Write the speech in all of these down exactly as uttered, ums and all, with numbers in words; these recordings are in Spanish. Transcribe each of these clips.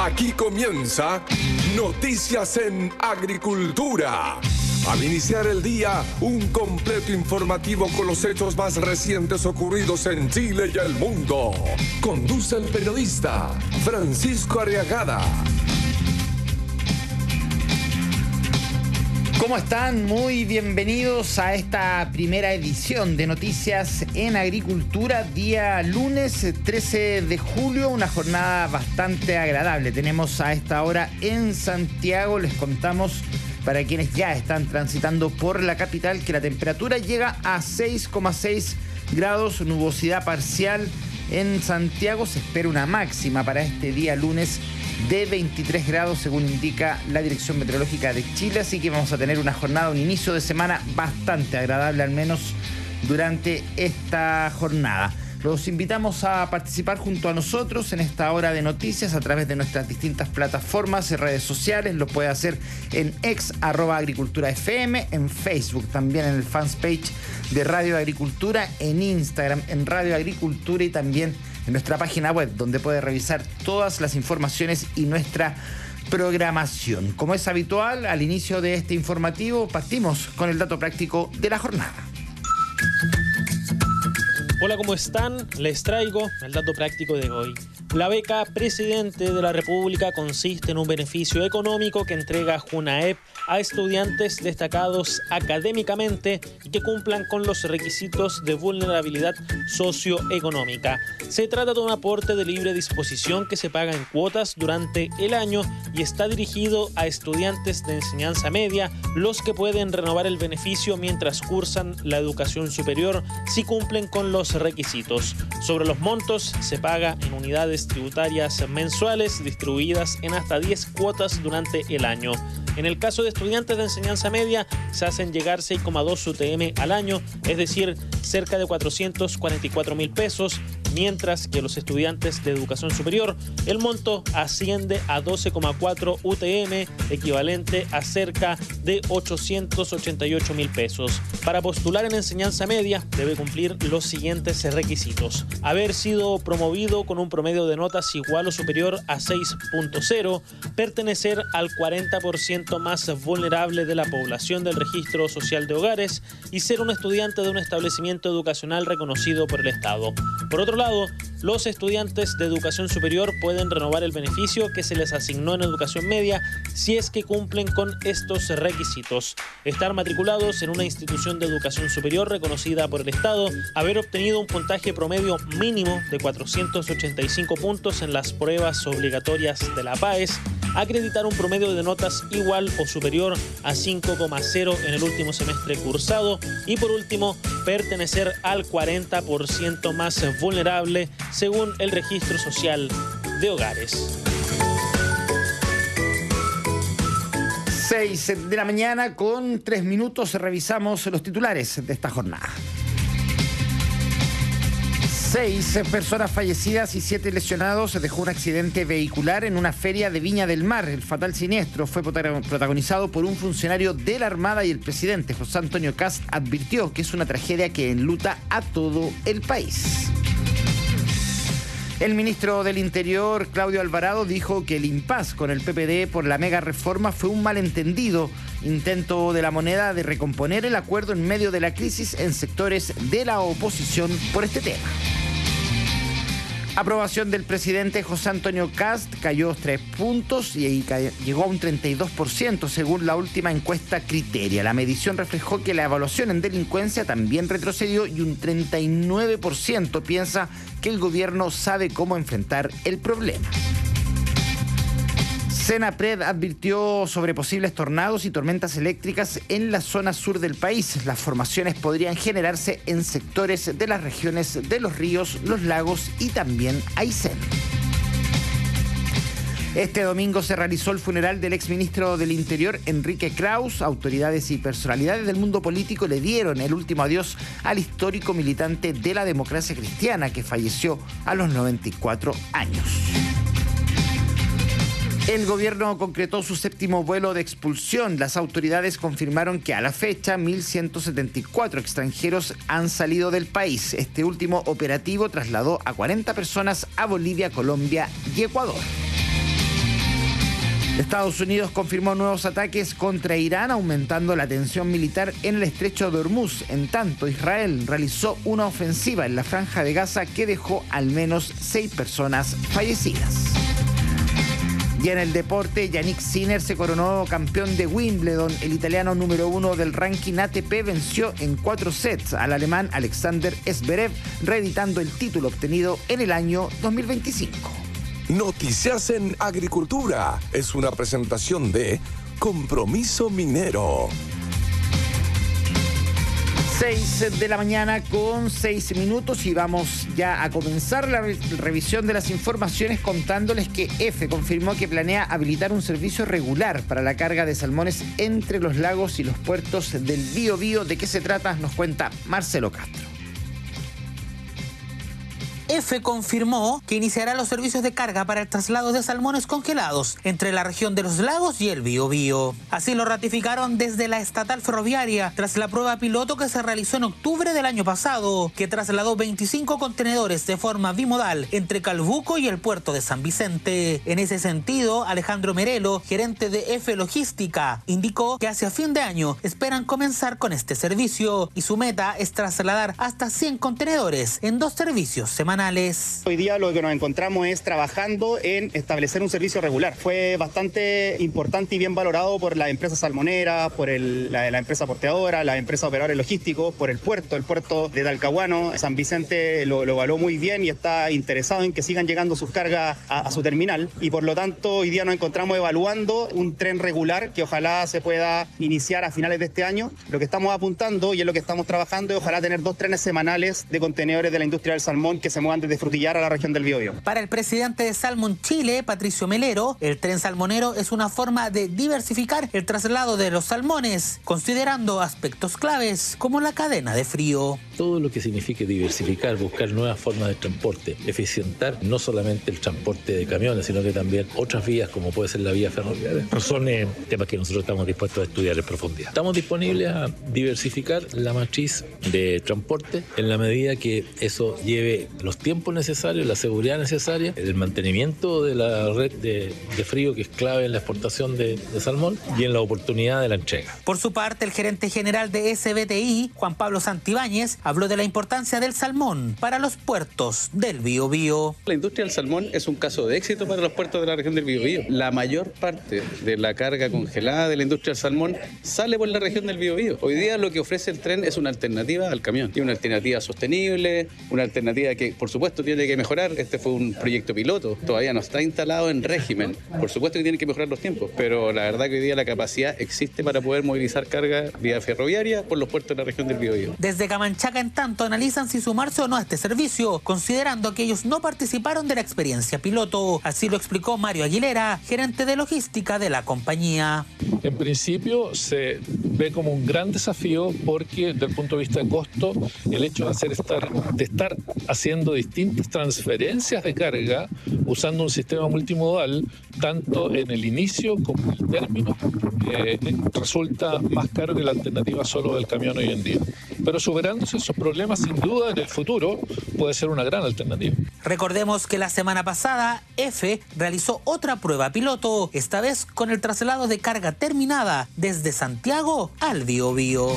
Aquí comienza Noticias en Agricultura. Al iniciar el día, un completo informativo con los hechos más recientes ocurridos en Chile y el mundo. Conduce el periodista Francisco Arriagada. ¿Cómo están? Muy bienvenidos a esta primera edición de Noticias en Agricultura, día lunes trece de julio, una jornada bastante agradable. Tenemos a esta hora en Santiago, les contamos para quienes ya están transitando por la capital que la temperatura llega a seis coma seis grados, nubosidad parcial en Santiago. Se espera una máxima para este día lunes de veintitrés grados, según indica la Dirección Meteorológica de Chile, así que vamos a tener una jornada, un inicio de semana bastante agradable, al menos durante esta jornada. Los invitamos a participar junto a nosotros en esta hora de noticias a través de nuestras distintas plataformas y redes sociales. Lo puede hacer en ex arroba agricultura fm, en Facebook, también en el fanpage de Radio Agricultura, en Instagram, en Radio Agricultura y también en nuestra página web, donde puede revisar todas las informaciones y nuestra programación. Como es habitual, al inicio de este informativo partimos con el dato práctico de la jornada. Hola, ¿cómo están? Les traigo el dato práctico de hoy. La beca Presidente de la República consiste en un beneficio económico que entrega Junaep a estudiantes destacados académicamente y que cumplan con los requisitos de vulnerabilidad socioeconómica. Se trata de un aporte de libre disposición que se paga en cuotas durante el año y está dirigido a estudiantes de enseñanza media, los que pueden renovar el beneficio mientras cursan la educación superior si cumplen con los requisitos. Sobre los montos, se paga en unidades tributarias mensuales distribuidas en hasta diez cuotas durante el año. En el caso de estudiantes de enseñanza media, se hacen llegar seis coma dos U T M al año, es decir, cerca de cuatrocientos cuarenta y cuatro mil pesos, mientras que los estudiantes de educación superior, el monto asciende a doce coma cuatro U T M, equivalente a cerca de ochocientos ochenta y ocho mil pesos. Para postular en enseñanza media, debe cumplir los siguientes requisitos: haber sido promovido con un promedio de notas igual o superior a seis punto cero, pertenecer al cuarenta por ciento más vulnerable de la población del Registro Social de Hogares y ser un estudiante de un establecimiento educacional reconocido por el Estado. Por otro lado, los estudiantes de educación superior pueden renovar el beneficio que se les asignó en educación media si es que cumplen con estos requisitos: estar matriculados en una institución de educación superior reconocida por el Estado, haber obtenido un puntaje promedio mínimo de cuatrocientos ochenta y cinco puntos en las pruebas obligatorias de la P A E S, acreditar un promedio de notas igual o superior a cinco coma cero en el último semestre cursado y, por último, pertenecer al cuarenta por ciento más vulnerable según el Registro Social de Hogares. seis de la mañana con tres minutos, revisamos los titulares de esta jornada. Seis personas fallecidas y siete lesionados dejó un accidente vehicular en una feria de Viña del Mar. El fatal siniestro fue protagonizado por un funcionario de la Armada y el presidente José Antonio Kast advirtió que es una tragedia que enluta a todo el país. El ministro del Interior, Claudio Alvarado, dijo que el impas con el P P D por la mega reforma fue un malentendido intento de la moneda de recomponer el acuerdo en medio de la crisis en sectores de la oposición por este tema. Aprobación del presidente José Antonio Kast cayó tres puntos y llegó a un treinta y dos por ciento según la última encuesta Criteria. La medición reflejó que la evaluación en delincuencia también retrocedió y un treinta y nueve por ciento piensa que el gobierno sabe cómo enfrentar el problema. Senapred advirtió sobre posibles tornados y tormentas eléctricas en la zona sur del país. Las formaciones podrían generarse en sectores de las regiones de los ríos, los lagos y también Aysén. Este domingo se realizó el funeral del exministro del Interior, Enrique Kraus. Autoridades y personalidades del mundo político le dieron el último adiós al histórico militante de la democracia cristiana que falleció a los noventa y cuatro años. El gobierno concretó su séptimo vuelo de expulsión. Las autoridades confirmaron que a la fecha mil ciento setenta y cuatro extranjeros han salido del país. Este último operativo trasladó a cuarenta personas a Bolivia, Colombia y Ecuador. Estados Unidos confirmó nuevos ataques contra Irán, aumentando la tensión militar en el estrecho de Hormuz. En tanto, Israel realizó una ofensiva en la franja de Gaza que dejó al menos seis personas fallecidas. Y en el deporte, Yannick Sinner se coronó campeón de Wimbledon. El italiano número uno del ranking A T P venció en cuatro sets al alemán Alexander Zverev, reeditando el título obtenido en el año dos mil veinticinco. Noticias en Agricultura es una presentación de Compromiso Minero. seis de la mañana con seis minutos y vamos ya a comenzar la re- revisión de las informaciones contándoles que EFE confirmó que planea habilitar un servicio regular para la carga de salmones entre los lagos y los puertos del Biobío. ¿De qué se trata? Nos cuenta Marcelo Castro. EFE confirmó que iniciará los servicios de carga para el traslado de salmones congelados entre la región de los lagos y el Biobío. Así lo ratificaron desde la estatal ferroviaria tras la prueba piloto que se realizó en octubre del año pasado, que trasladó veinticinco contenedores de forma bimodal entre Calbuco y el puerto de San Vicente. En ese sentido, Alejandro Merelo, gerente de EFE Logística, indicó que hacia fin de año esperan comenzar con este servicio y su meta es trasladar hasta cien contenedores en dos servicios semanales. Hoy día lo que nos encontramos es trabajando en establecer un servicio regular. Fue bastante importante y bien valorado por la empresa salmonera, por el, la, la empresa porteadora, la empresa operadores logísticos, por el puerto, el puerto de Talcahuano. San Vicente lo, lo evaluó muy bien y está interesado en que sigan llegando sus cargas a, a su terminal. Y por lo tanto, hoy día nos encontramos evaluando un tren regular que ojalá se pueda iniciar a finales de este año. Lo que estamos apuntando y en lo que estamos trabajando es ojalá tener dos trenes semanales de contenedores de la industria del salmón que se muevan desde Frutillar a la región del Biobío. Para el presidente de Salmon Chile, Patricio Melero, el tren salmonero es una forma de diversificar el traslado de los salmones, considerando aspectos claves como la cadena de frío. Todo lo que signifique diversificar, buscar nuevas formas de transporte, eficientar no solamente el transporte de camiones, sino que también otras vías como puede ser la vía ferroviaria. Son eh, temas que nosotros estamos dispuestos a estudiar en profundidad. Estamos disponibles a diversificar la matriz de transporte en la medida que eso lleve los tiempos necesarios, la seguridad necesaria, el mantenimiento de la red de, de frío que es clave en la exportación de, de salmón y en la oportunidad de la entrega. Por su parte, el gerente general de S B T I, Juan Pablo Santibáñez, habló de la importancia del salmón para los puertos del Biobío. La industria del salmón es un caso de éxito para los puertos de la región del Biobío. La mayor parte de la carga congelada de la industria del salmón sale por la región del Biobío. Hoy día lo que ofrece el tren es una alternativa al camión. Tiene una alternativa sostenible, una alternativa que por supuesto tiene que mejorar. Este fue un proyecto piloto, todavía no está instalado en régimen. Por supuesto que tiene que mejorar los tiempos, pero la verdad que hoy día la capacidad existe para poder movilizar carga vía ferroviaria por los puertos de la región del Biobío. Desde Camanchaca, en tanto, analizan si sumarse o no a este servicio, considerando que ellos no participaron de la experiencia piloto. Así lo explicó Mario Aguilera, gerente de logística de la compañía. En principio se ve como un gran desafío porque desde el punto de vista de costo, el hecho de, hacer estar, de estar haciendo distintas transferencias de carga usando un sistema multimodal, tanto en el inicio como en el término, eh, resulta más caro que la alternativa solo del camión hoy en día. Pero superándose esos problemas, sin duda, en el futuro puede ser una gran alternativa. Recordemos que la semana pasada EFE realizó otra prueba piloto, esta vez con el traslado de carga terminada desde Santiago al Biobío.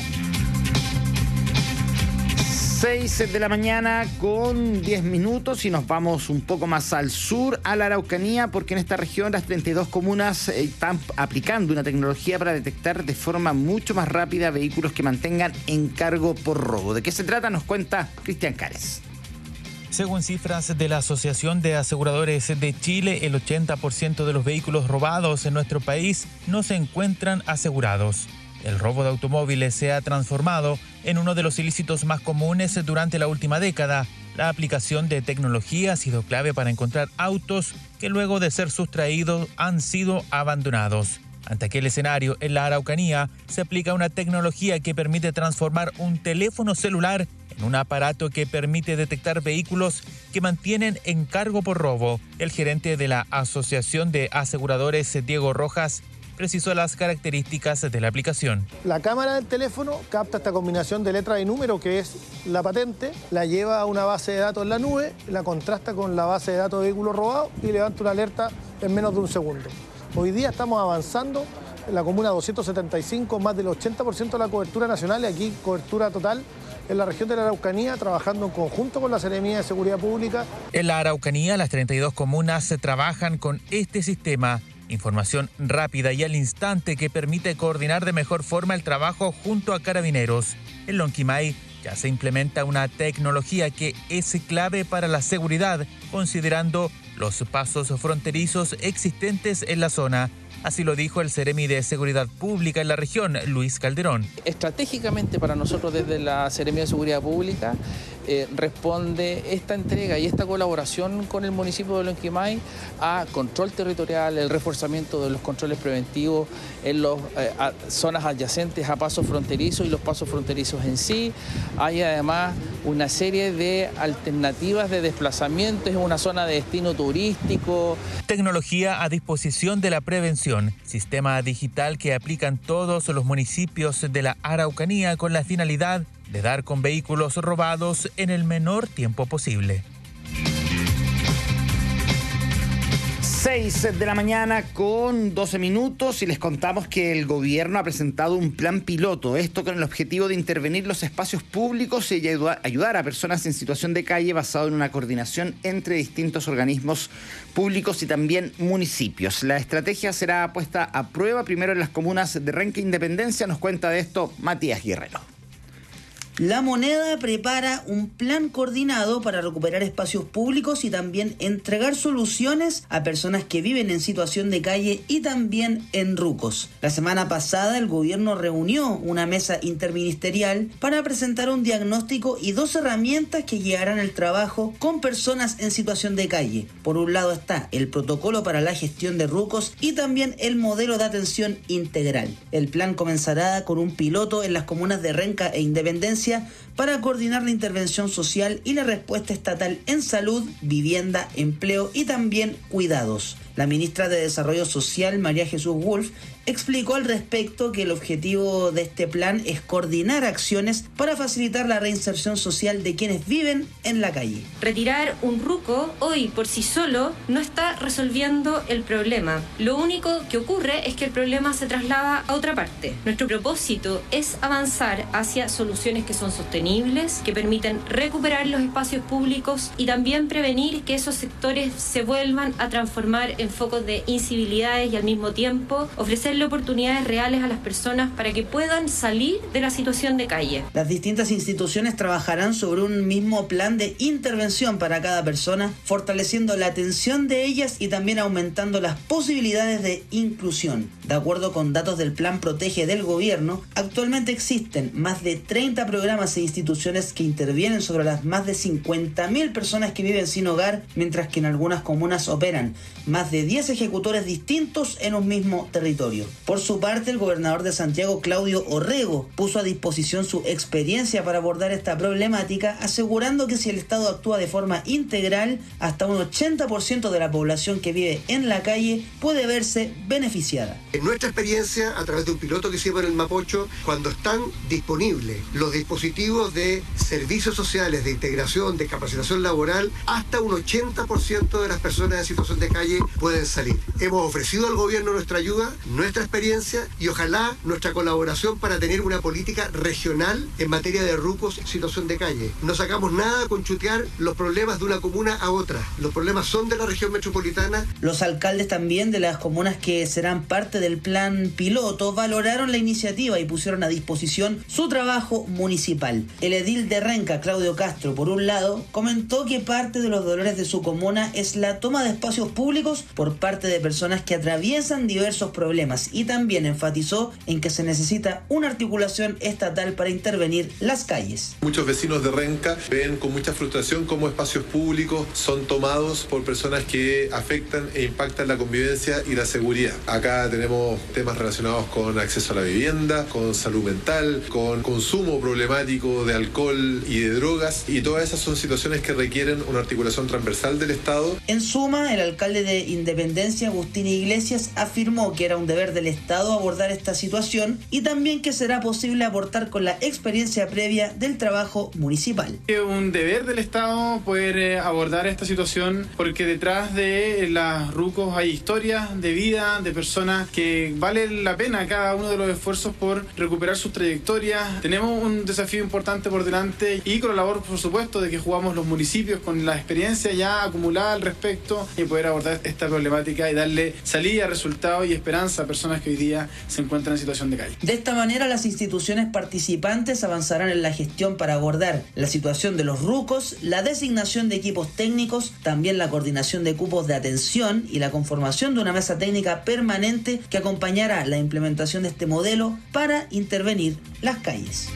seis de la mañana con diez minutos y nos vamos un poco más al sur, a la Araucanía, porque en esta región las treinta y dos comunas eh, están aplicando una tecnología para detectar de forma mucho más rápida vehículos que mantengan en cargo por robo. ¿De qué se trata? Nos cuenta Cristian Cares. Según cifras de la Asociación de Aseguradores de Chile, el ochenta por ciento de los vehículos robados en nuestro país no se encuentran asegurados. El robo de automóviles se ha transformado en uno de los ilícitos más comunes durante la última década. La aplicación de tecnología ha sido clave para encontrar autos que luego de ser sustraídos han sido abandonados. Ante aquel escenario, en la Araucanía se aplica una tecnología que permite transformar un teléfono celular en un aparato que permite detectar vehículos que mantienen en cargo por robo. El gerente de la Asociación de Aseguradores, Diego Rojas, precisó las características de la aplicación. La cámara del teléfono capta esta combinación de letra y número que es la patente, la lleva a una base de datos en la nube, la contrasta con la base de datos de vehículos robados y levanta una alerta en menos de un segundo. Hoy día estamos avanzando en la comuna doscientos setenta y cinco, más del ochenta por ciento de la cobertura nacional, y aquí cobertura total en la región de la Araucanía, trabajando en conjunto con la Seremía de Seguridad Pública. En la Araucanía, las treinta y dos comunas se trabajan con este sistema. Información rápida y al instante que permite coordinar de mejor forma el trabajo junto a carabineros. En Lonquimay ya se implementa una tecnología que es clave para la seguridad, considerando los pasos fronterizos existentes en la zona. Así lo dijo el Seremi de Seguridad Pública en la región, Luis Calderón. Estratégicamente para nosotros desde la Seremía de Seguridad Pública eh, responde esta entrega y esta colaboración con el municipio de Lonquimay a control territorial, el reforzamiento de los controles preventivos en las eh, zonas adyacentes a pasos fronterizos y los pasos fronterizos en sí. Hay además una serie de alternativas de desplazamiento, es una zona de destino turístico. Tecnología a disposición de la prevención. Sistema digital que aplican todos los municipios de la Araucanía con la finalidad de dar con vehículos robados en el menor tiempo posible. seis de la mañana con doce minutos y les contamos que el gobierno ha presentado un plan piloto, esto con el objetivo de intervenir los espacios públicos y ayudar a personas en situación de calle basado en una coordinación entre distintos organismos públicos y también municipios. La estrategia será puesta a prueba primero en las comunas de Renca e Independencia. Nos cuenta de esto Matías Guerrero. La Moneda prepara un plan coordinado para recuperar espacios públicos y también entregar soluciones a personas que viven en situación de calle y también en rucos. La semana pasada el gobierno reunió una mesa interministerial para presentar un diagnóstico y dos herramientas que guiarán el trabajo con personas en situación de calle. Por un lado está el protocolo para la gestión de rucos y también el modelo de atención integral. El plan comenzará con un piloto en las comunas de Renca e Independencia para coordinar la intervención social y la respuesta estatal en salud, vivienda, empleo y también cuidados. La ministra de Desarrollo Social, María Jesús Wolf, explicó al respecto que el objetivo de este plan es coordinar acciones para facilitar la reinserción social de quienes viven en la calle. Retirar un ruco hoy por sí solo no está resolviendo el problema. Lo único que ocurre es que el problema se traslada a otra parte. Nuestro propósito es avanzar hacia soluciones que son sostenibles, que permiten recuperar los espacios públicos y también prevenir que esos sectores se vuelvan a transformar en focos de incivilidades y al mismo tiempo ofrecerle oportunidades reales a las personas para que puedan salir de la situación de calle. Las distintas instituciones trabajarán sobre un mismo plan de intervención para cada persona, fortaleciendo la atención de ellas y también aumentando las posibilidades de inclusión. De acuerdo con datos del Plan Protege del gobierno, actualmente existen más de treinta programas e instituciones que intervienen sobre las más de cincuenta mil personas que viven sin hogar, mientras que en algunas comunas operan más de diez ejecutores distintos en un mismo territorio. Por su parte, el gobernador de Santiago, Claudio Orrego, puso a disposición su experiencia para abordar esta problemática, asegurando que si el Estado actúa de forma integral, hasta un ochenta por ciento de la población que vive en la calle puede verse beneficiada. En nuestra experiencia, a través de un piloto que hicimos en el Mapocho, cuando están disponibles los dispositivos de servicios sociales, de integración, de capacitación laboral, hasta un ochenta por ciento de las personas en situación de calle pueden salir. Hemos ofrecido al gobierno nuestra ayuda, nuestra experiencia y ojalá nuestra colaboración para tener una política regional en materia de rucos en situación de calle. No sacamos nada con chutear los problemas de una comuna a otra. Los problemas son de la región metropolitana. Los alcaldes también de las comunas que serán parte del plan piloto valoraron la iniciativa y pusieron a disposición su trabajo municipal. El edil de Renca, Claudio Castro, por un lado, comentó que parte de los dolores de su comuna es la toma de espacios públicos por parte de personas que atraviesan diversos problemas y también enfatizó en que se necesita una articulación estatal para intervenir las calles. Muchos vecinos de Renca ven con mucha frustración cómo espacios públicos son tomados por personas que afectan e impactan la convivencia y la seguridad. Acá tenemos tenemos temas relacionados con acceso a la vivienda, con salud mental, con consumo problemático de alcohol y de drogas, y todas esas son situaciones que requieren una articulación transversal del Estado. En suma, el alcalde de Independencia, Agustín Iglesias, afirmó que era un deber del Estado abordar esta situación y también que será posible aportar con la experiencia previa del trabajo municipal. Es un deber del Estado poder eh, abordar esta situación, porque detrás de las RUCOs hay historias de vida de personas que vale la pena cada uno de los esfuerzos por recuperar sus trayectorias. Tenemos un desafío importante por delante y con la labor, por supuesto, de que jugamos los municipios con la experiencia ya acumulada al respecto y poder abordar esta problemática y darle salida, resultado y esperanza a personas que hoy día se encuentran en situación de calle. De esta manera, las instituciones participantes avanzarán en la gestión para abordar la situación de los RUCOs, la designación de equipos técnicos, también la coordinación de cupos de atención y la conformación de una mesa técnica permanente que acompañará la implementación de este modelo para intervenir las calles.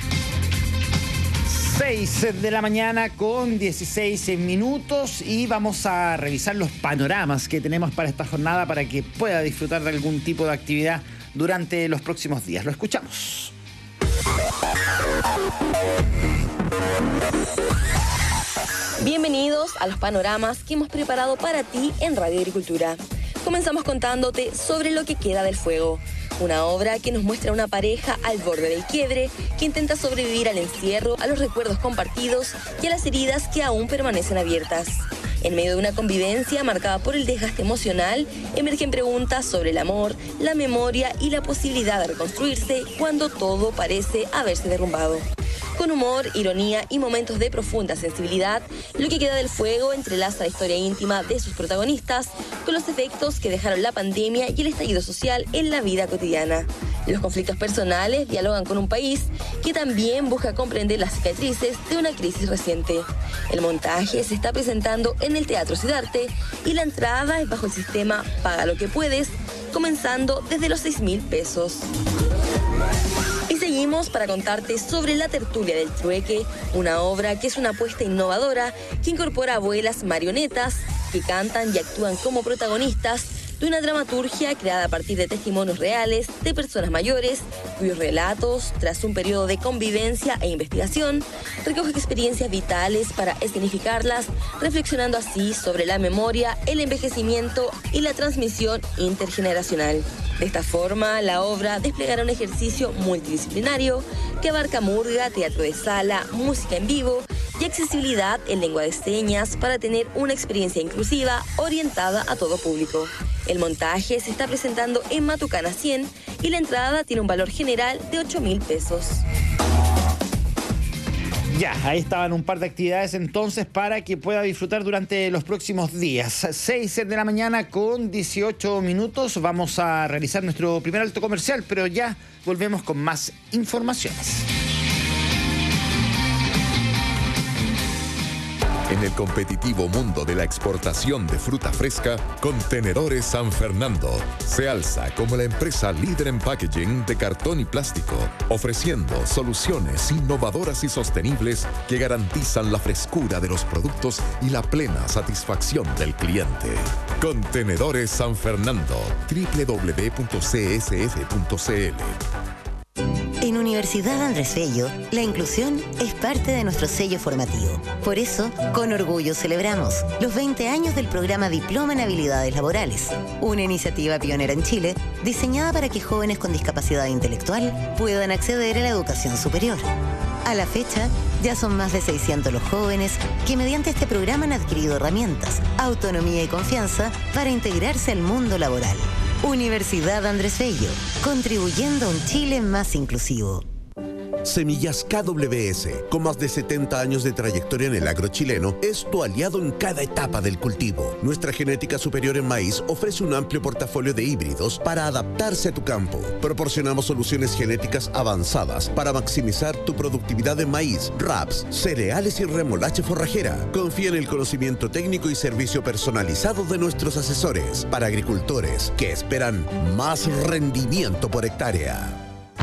seis de la mañana con dieciséis minutos y vamos a revisar los panoramas que tenemos para esta jornada para que pueda disfrutar de algún tipo de actividad durante los próximos días. Lo escuchamos. Bienvenidos a los panoramas que hemos preparado para ti en Radio Agricultura. Comenzamos contándote sobre Lo que queda del fuego, una obra que nos muestra una pareja al borde del quiebre que intenta sobrevivir al encierro, a los recuerdos compartidos y a las heridas que aún permanecen abiertas. En medio de una convivencia marcada por el desgaste emocional, emergen preguntas sobre el amor, la memoria y la posibilidad de reconstruirse cuando todo parece haberse derrumbado. Con humor, ironía y momentos de profunda sensibilidad, Lo que queda del fuego entrelaza la historia íntima de sus protagonistas con los efectos que dejaron la pandemia y el estallido social en la vida cotidiana. Los conflictos personales dialogan con un país que también busca comprender las cicatrices de una crisis reciente. El montaje se está presentando en el Teatro Siddhartha y la entrada es bajo el sistema Paga lo que puedes, comenzando desde los seis mil pesos. Y seguimos para contarte sobre La tertulia del trueque, una obra que es una apuesta innovadora que incorpora abuelas marionetas que cantan y actúan como protagonistas de una dramaturgia creada a partir de testimonios reales de personas mayores, cuyos relatos, tras un periodo de convivencia e investigación, recogen experiencias vitales para escenificarlas, reflexionando así sobre la memoria, el envejecimiento y la transmisión intergeneracional. De esta forma, la obra desplegará un ejercicio multidisciplinario que abarca murga, teatro de sala, música en vivo y accesibilidad en lengua de señas para tener una experiencia inclusiva orientada a todo público. El montaje se está presentando en Matucana cien y la entrada tiene un valor general de ocho mil pesos. Ya, ahí estaban un par de actividades entonces para que pueda disfrutar durante los próximos días. seis de la mañana con dieciocho minutos. Vamos a realizar nuestro primer alto comercial, pero ya volvemos con más informaciones. En el competitivo mundo de la exportación de fruta fresca, Contenedores San Fernando se alza como la empresa líder en packaging de cartón y plástico, ofreciendo soluciones innovadoras y sostenibles que garantizan la frescura de los productos y la plena satisfacción del cliente. Contenedores San Fernando, doble u doble u doble u punto c s f punto c l. En Universidad Andrés Bello, la inclusión es parte de nuestro sello formativo. Por eso, con orgullo celebramos los veinte años del programa Diploma en Habilidades Laborales, una iniciativa pionera en Chile diseñada para que jóvenes con discapacidad intelectual puedan acceder a la educación superior. A la fecha, ya son más de seiscientos los jóvenes que mediante este programa han adquirido herramientas, autonomía y confianza para integrarse al mundo laboral. Universidad Andrés Bello, contribuyendo a un Chile más inclusivo. Semillas K W S, con más de setenta años de trayectoria en el agro chileno, es tu aliado en cada etapa del cultivo. Nuestra genética superior en maíz ofrece un amplio portafolio de híbridos para adaptarse a tu campo. Proporcionamos soluciones genéticas avanzadas para maximizar tu productividad en maíz, raps, cereales y remolacha forrajera. Confía en el conocimiento técnico y servicio personalizado de nuestros asesores para agricultores que esperan más rendimiento por hectárea.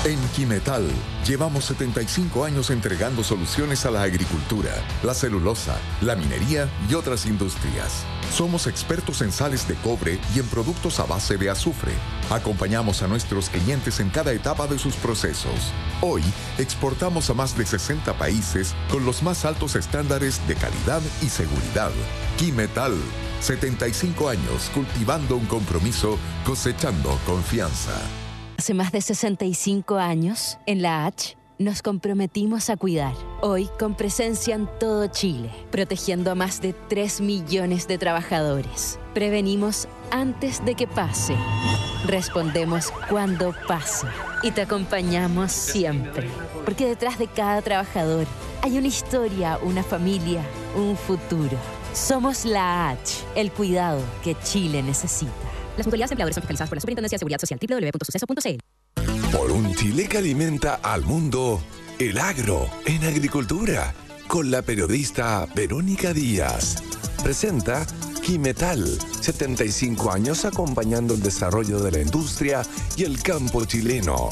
En Quimetal llevamos setenta y cinco años entregando soluciones a la agricultura, la celulosa, la minería y otras industrias. Somos expertos en sales de cobre y en productos a base de azufre. Acompañamos a nuestros clientes en cada etapa de sus procesos. Hoy exportamos a más de sesenta países con los más altos estándares de calidad y seguridad. Quimetal, setenta y cinco años cultivando un compromiso, cosechando confianza. Hace más de sesenta y cinco años, en la H, nos comprometimos a cuidar. Hoy, con presencia en todo Chile, protegiendo a más de tres millones de trabajadores. Prevenimos antes de que pase. Respondemos cuando pase. Y te acompañamos siempre. Porque detrás de cada trabajador hay una historia, una familia, un futuro. Somos la H, el cuidado que Chile necesita. Las mutualidades empleadores son fiscalizadas por la Superintendencia de Seguridad Social, doble u doble u doble u punto suceso punto c l. Por un Chile que alimenta al mundo, el agro en agricultura, con la periodista Verónica Díaz. Presenta Quimetal, setenta y cinco años acompañando el desarrollo de la industria y el campo chileno.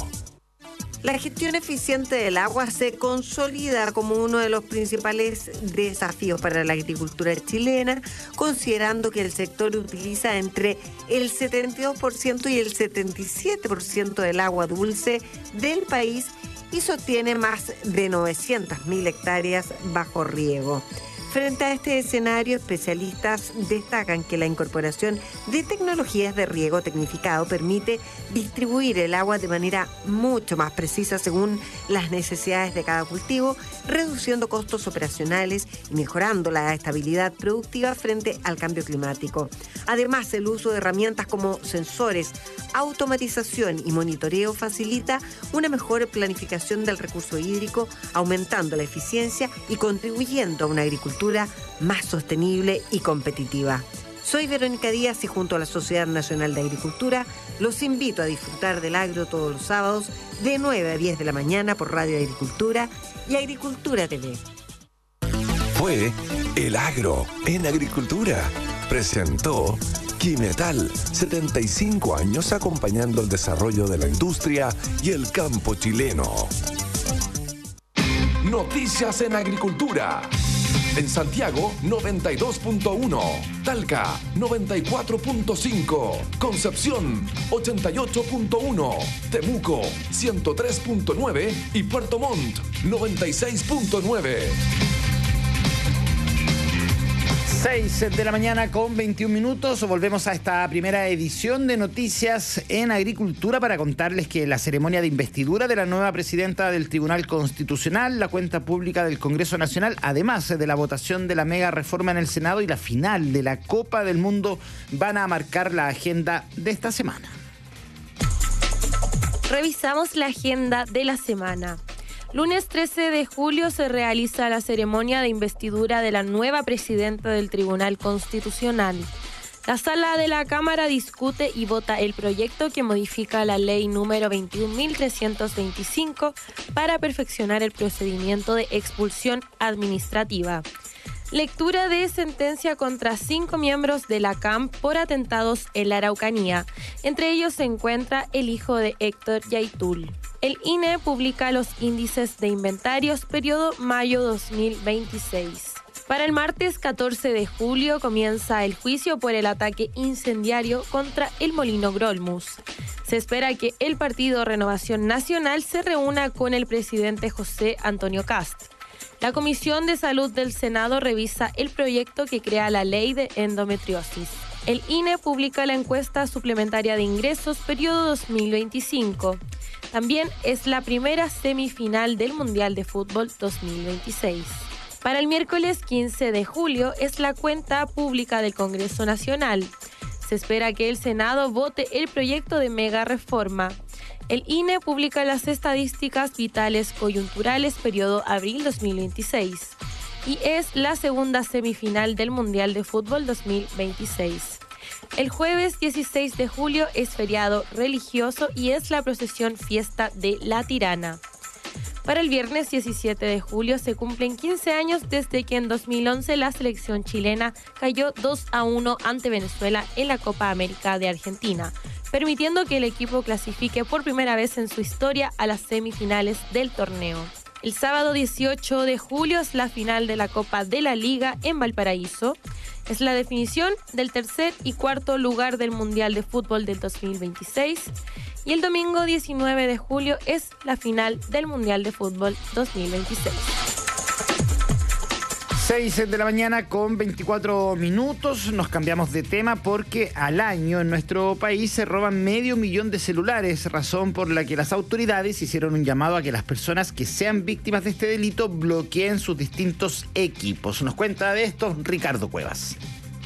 La gestión eficiente del agua se consolida como uno de los principales desafíos para la agricultura chilena, considerando que el sector utiliza entre el setenta y dos por ciento y el setenta y siete por ciento del agua dulce del país y sostiene más de novecientas mil hectáreas bajo riego. Frente a este escenario, especialistas destacan que la incorporación de tecnologías de riego tecnificado permite distribuir el agua de manera mucho más precisa según las necesidades de cada cultivo, reduciendo costos operacionales y mejorando la estabilidad productiva frente al cambio climático. Además, el uso de herramientas como sensores, automatización y monitoreo facilita una mejor planificación del recurso hídrico, aumentando la eficiencia y contribuyendo a una agricultura más sostenible y competitiva. Soy Verónica Díaz y junto a la Sociedad Nacional de Agricultura los invito a disfrutar del agro todos los sábados de nueve a diez de la mañana por Radio Agricultura y Agricultura T V. Fue El Agro en Agricultura. Presentó Quimetal, setenta y cinco años acompañando el desarrollo de la industria y el campo chileno. Noticias en Agricultura. En Santiago, noventa y dos punto uno. Talca, noventa y cuatro punto cinco. Concepción, ochenta y ocho punto uno. Temuco, ciento tres punto nueve. Y Puerto Montt, noventa y seis punto nueve. seis de la mañana con veintiún minutos. Volvemos a esta primera edición de Noticias en Agricultura para contarles que la ceremonia de investidura de la nueva presidenta del Tribunal Constitucional, la cuenta pública del Congreso Nacional, además de la votación de la mega reforma en el Senado y la final de la Copa del Mundo, van a marcar la agenda de esta semana. Revisamos la agenda de la semana. Lunes trece de julio se realiza la ceremonia de investidura de la nueva presidenta del Tribunal Constitucional. La sala de la Cámara discute y vota el proyecto que modifica la ley número veintiún mil trescientos veinticinco para perfeccionar el procedimiento de expulsión administrativa. Lectura de sentencia contra cinco miembros de la C A M por atentados en la Araucanía. Entre ellos se encuentra el hijo de Héctor Yaitul. El I N E publica los índices de inventarios periodo mayo dos mil veintiséis. Para el martes catorce de julio comienza el juicio por el ataque incendiario contra el Molino Grolmus. Se espera que el partido Renovación Nacional se reúna con el presidente José Antonio Kast. La Comisión de Salud del Senado revisa el proyecto que crea la ley de endometriosis. El I N E publica la encuesta suplementaria de ingresos periodo dos mil veinticinco. También es la primera semifinal del Mundial de Fútbol dos mil veintiséis. Para el miércoles quince de julio es la cuenta pública del Congreso Nacional. Se espera que el Senado vote el proyecto de mega reforma. El I N E publica las estadísticas vitales coyunturales periodo abril dos mil veintiséis y es la segunda semifinal del Mundial de Fútbol dos mil veintiséis. El jueves dieciséis de julio es feriado religioso y es la procesión Fiesta de la Tirana. Para el viernes diecisiete de julio se cumplen quince años desde que en dos mil once la selección chilena cayó dos a uno ante Venezuela en la Copa América de Argentina. permitiendo que el equipo clasifique por primera vez en su historia a las semifinales del torneo. El sábado dieciocho de julio es la final de la Copa de la Liga en Valparaíso. Es la definición del tercer y cuarto lugar del Mundial de Fútbol del dos mil veintiséis. Y el domingo diecinueve de julio es la final del Mundial de Fútbol dos mil veintiséis. seis de la mañana con veinticuatro minutos. Nos cambiamos de tema porque al año en nuestro país se roban medio millón de celulares, razón por la que las autoridades hicieron un llamado a que las personas que sean víctimas de este delito bloqueen sus distintos equipos. Nos cuenta de esto Ricardo Cuevas.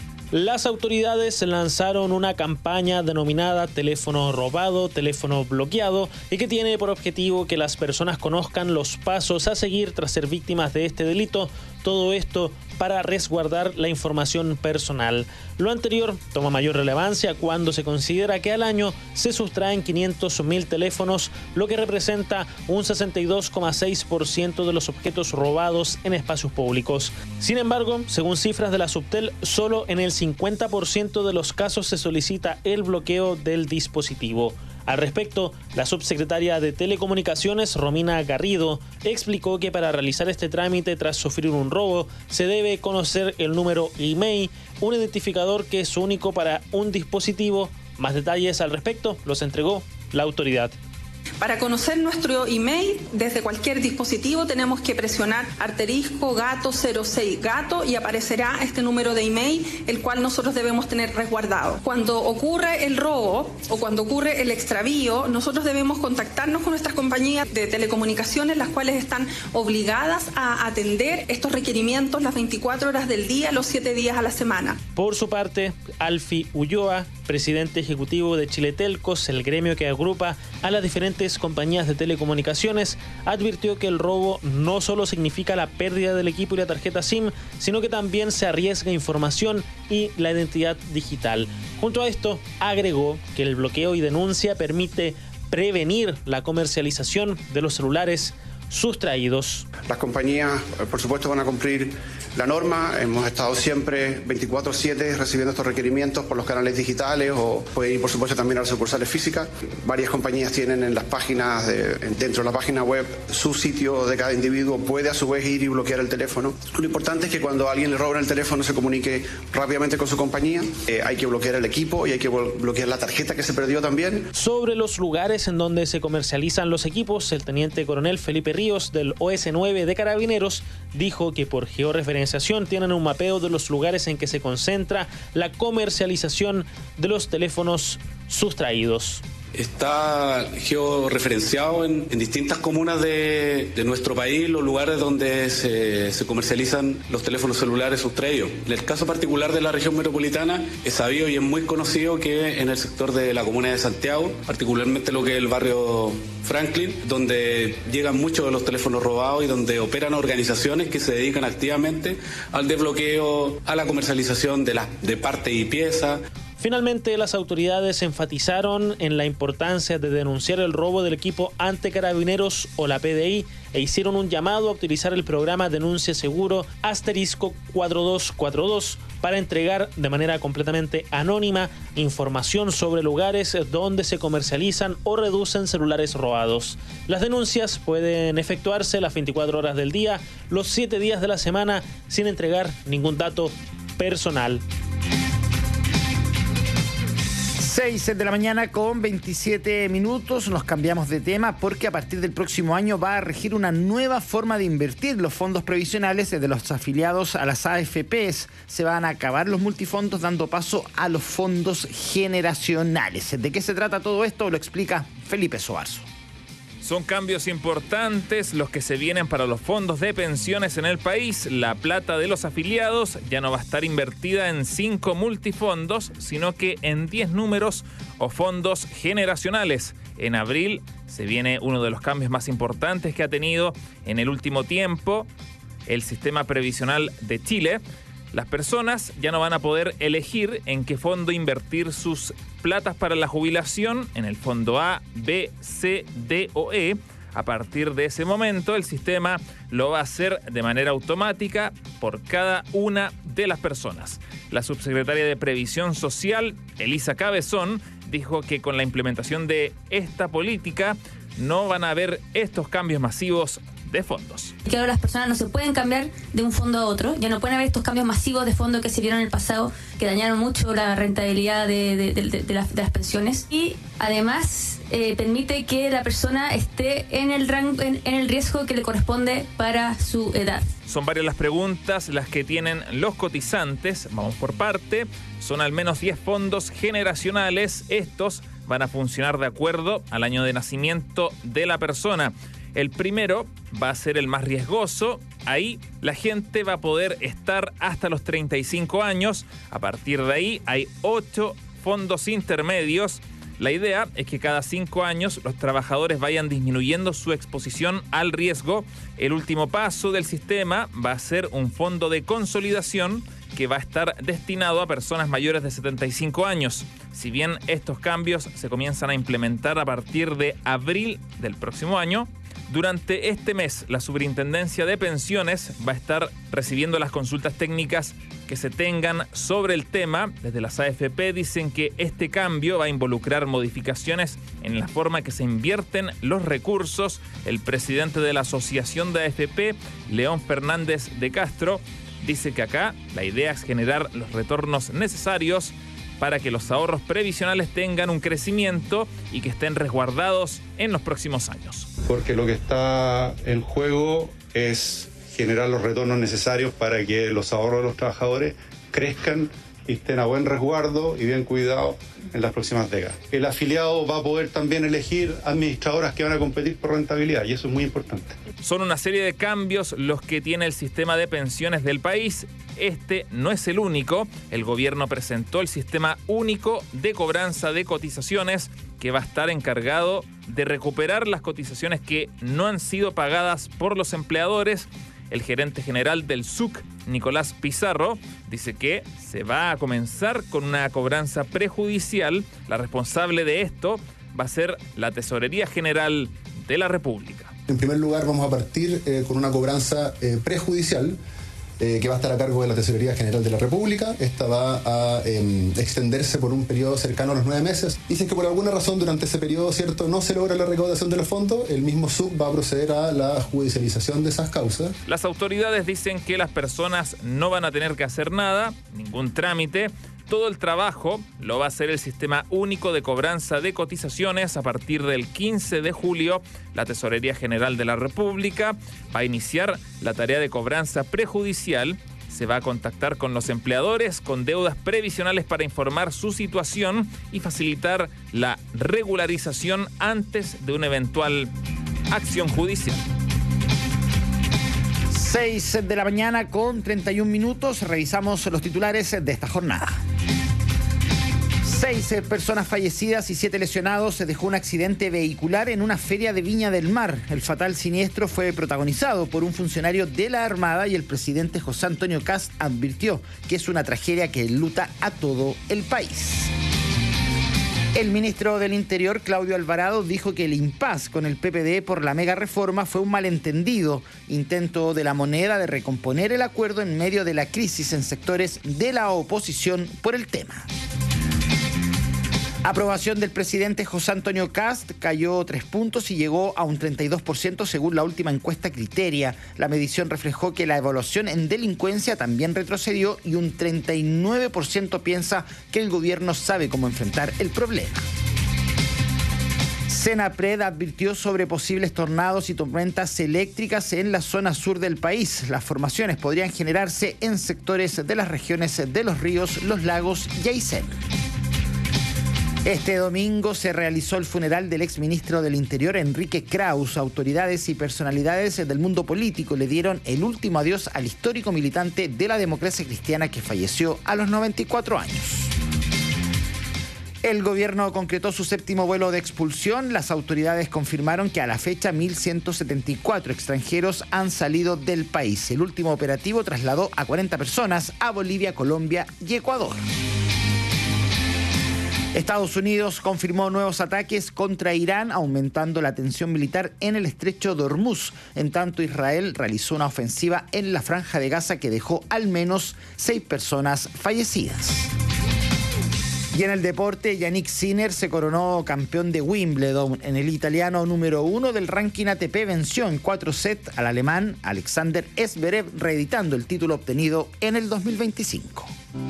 Las autoridades lanzaron una campaña denominada Teléfono Robado, Teléfono Bloqueado, y que tiene por objetivo que las personas conozcan los pasos a seguir tras ser víctimas de este delito. Todo esto para resguardar la información personal. Lo anterior toma mayor relevancia cuando se considera que al año se sustraen quinientos mil teléfonos, lo que representa un sesenta y dos coma seis por ciento de los objetos robados en espacios públicos. Sin embargo, según cifras de la Subtel, solo en el cincuenta por ciento de los casos se solicita el bloqueo del dispositivo. Al respecto, la subsecretaria de Telecomunicaciones, Romina Garrido, explicó que para realizar este trámite tras sufrir un robo, se debe conocer el número I M E I, un identificador que es único para un dispositivo. Más detalles al respecto los entregó la autoridad. Para conocer nuestro email desde cualquier dispositivo tenemos que presionar asterisco gato cero seis gato y aparecerá este número de email, el cual nosotros debemos tener resguardado. Cuando ocurre el robo o cuando ocurre el extravío, nosotros debemos contactarnos con nuestras compañías de telecomunicaciones, las cuales están obligadas a atender estos requerimientos las veinticuatro horas del día, los siete días a la semana. Por su parte, Alfi Ulloa, presidente ejecutivo de Chile Telcos, el gremio que agrupa a las diferentes compañías de telecomunicaciones, advirtió que el robo no solo significa la pérdida del equipo y la tarjeta SIM, sino que también se arriesga información y la identidad digital. Junto a esto, agregó que el bloqueo y denuncia permite prevenir la comercialización de los celulares sustraídos. Las compañías, por supuesto, van a cumplir la norma. Hemos estado siempre veinticuatro siete recibiendo estos requerimientos por los canales digitales o puede ir, por supuesto, también a las sucursales físicas. Varias compañías tienen en las páginas, de, dentro de la página web, su sitio de cada individuo. Puede a su vez ir y bloquear el teléfono. Lo importante es que cuando a alguien le roban el teléfono se comunique rápidamente con su compañía. Eh, hay que bloquear el equipo y hay que bloquear la tarjeta que se perdió también. Sobre los lugares en donde se comercializan los equipos, el teniente coronel Felipe Ríos del O S nueve de Carabineros dijo que por georreferenciación tienen un mapeo de los lugares en que se concentra la comercialización de los teléfonos sustraídos. Está georreferenciado en, en distintas comunas de, de nuestro país, los lugares donde se, se comercializan los teléfonos celulares sustraídos. En el caso particular de la región metropolitana, es sabido y es muy conocido que en el sector de la comuna de Santiago, particularmente lo que es el barrio Franklin, donde llegan muchos de los teléfonos robados y donde operan organizaciones que se dedican activamente al desbloqueo, a la comercialización de, la, de partes y piezas. Finalmente, las autoridades enfatizaron en la importancia de denunciar el robo del equipo ante Carabineros o la P D I e hicieron un llamado a utilizar el programa Denuncia Seguro asterisco cuatro dos cuatro dos para entregar de manera completamente anónima información sobre lugares donde se comercializan o reducen celulares robados. Las denuncias pueden efectuarse las veinticuatro horas del día, los siete días de la semana, sin entregar ningún dato personal. seis de la mañana con veintisiete minutos. Nos cambiamos de tema porque a partir del próximo año va a regir una nueva forma de invertir los fondos previsionales de los afiliados a las A F Pes. Se van a acabar los multifondos dando paso a los fondos generacionales. ¿De qué se trata todo esto? Lo explica Felipe Soarzo. Son cambios importantes los que se vienen para los fondos de pensiones en el país. La plata de los afiliados ya no va a estar invertida en cinco multifondos, sino que en diez números o fondos generacionales. En abril se viene uno de los cambios más importantes que ha tenido en el último tiempo el sistema previsional de Chile. Las personas ya no van a poder elegir en qué fondo invertir sus platas para la jubilación, en el fondo A, B, C, D o E. A partir de ese momento, el sistema lo va a hacer de manera automática por cada una de las personas. La subsecretaria de Previsión Social, Elisa Cabezón, dijo que con la implementación de esta política no van a haber estos cambios masivos de fondos. Que ahora las personas no se pueden cambiar de un fondo a otro, ya no pueden haber estos cambios masivos de fondo que se dieron en el pasado, que dañaron mucho la rentabilidad de, de, de, de, de, las, de las pensiones, y además eh, permite que la persona esté en el rango, en, en el riesgo que le corresponde para su edad. Son varias las preguntas las que tienen los cotizantes. Vamos por parte. Son al menos diez fondos generacionales. Estos van a funcionar de acuerdo al año de nacimiento de la persona. El primero va a ser el más riesgoso. Ahí la gente va a poder estar hasta los treinta y cinco años. A partir de ahí hay ocho fondos intermedios. La idea es que cada cinco años los trabajadores vayan disminuyendo su exposición al riesgo. El último paso del sistema va a ser un fondo de consolidación que va a estar destinado a personas mayores de setenta y cinco años. Si bien estos cambios se comienzan a implementar a partir de abril del próximo año, durante este mes la Superintendencia de Pensiones va a estar recibiendo las consultas técnicas que se tengan sobre el tema. Desde las A F P dicen que este cambio va a involucrar modificaciones en la forma que se invierten los recursos. El presidente de la Asociación de A F P, León Fernández de Castro, dice que acá la idea es generar los retornos necesarios para que los ahorros previsionales tengan un crecimiento y que estén resguardados en los próximos años. Porque lo que está en juego es generar los retornos necesarios para que los ahorros de los trabajadores crezcan y estén a buen resguardo y bien cuidados en las próximas décadas. El afiliado va a poder también elegir administradoras que van a competir por rentabilidad y eso es muy importante. Son una serie de cambios los que tiene el sistema de pensiones del país. Este no es el único. El gobierno presentó el sistema único de cobranza de cotizaciones que va a estar encargado de recuperar las cotizaciones que no han sido pagadas por los empleadores. El gerente general del S U C, Nicolás Pizarro, dice que se va a comenzar con una cobranza prejudicial. La responsable de esto va a ser la Tesorería General de la República. En primer lugar, vamos a partir eh, con una cobranza eh, prejudicial eh, que va a estar a cargo de la Tesorería General de la República. Esta va a eh, extenderse por un periodo cercano a los nueve meses. Y si es que por alguna razón durante ese periodo, cierto, no se logra la recaudación de los fondos, el mismo S U C va a proceder a la judicialización de esas causas. Las autoridades dicen que las personas no van a tener que hacer nada, ningún trámite. Todo el trabajo lo va a hacer el Sistema Único de Cobranza de Cotizaciones. A partir del quince de julio, la Tesorería General de la República va a iniciar la tarea de cobranza prejudicial. Se va a contactar con los empleadores con deudas previsionales para informar su situación y facilitar la regularización antes de una eventual acción judicial. seis de la mañana con treinta y un minutos. Revisamos los titulares de esta jornada. Seis personas fallecidas y siete lesionados se dejó un accidente vehicular en una feria de Viña del Mar. El fatal siniestro fue protagonizado por un funcionario de la Armada y el presidente José Antonio Kast advirtió que es una tragedia que enluta a todo el país. El ministro del Interior, Claudio Alvarado, dijo que el impas con el P P D por la mega reforma fue un malentendido intento de la moneda de recomponer el acuerdo en medio de la crisis en sectores de la oposición por el tema. Aprobación del presidente José Antonio Kast cayó tres puntos y llegó a un treinta y dos por ciento según la última encuesta Criteria. La medición reflejó que la evaluación en delincuencia también retrocedió y un treinta y nueve por ciento piensa que el gobierno sabe cómo enfrentar el problema. Senapred advirtió sobre posibles tornados y tormentas eléctricas en la zona sur del país. Las formaciones podrían generarse en sectores de las regiones de Los Ríos, Los Lagos y Aysén. Este domingo se realizó el funeral del exministro del Interior, Enrique Kraus. Autoridades y personalidades del mundo político le dieron el último adiós al histórico militante de la democracia cristiana que falleció a los noventa y cuatro años. El gobierno concretó su séptimo vuelo de expulsión. Las autoridades confirmaron que a la fecha mil ciento setenta y cuatro extranjeros han salido del país. El último operativo trasladó a cuarenta personas a Bolivia, Colombia y Ecuador. Estados Unidos confirmó nuevos ataques contra Irán, aumentando la tensión militar en el estrecho de Hormuz. En tanto, Israel realizó una ofensiva en la Franja de Gaza que dejó al menos seis personas fallecidas. Y en el deporte, Yannick Sinner se coronó campeón de Wimbledon. En el italiano número uno del ranking A T P venció en cuatro sets al alemán Alexander Zverev, reeditando el título obtenido en el dos mil veinticinco.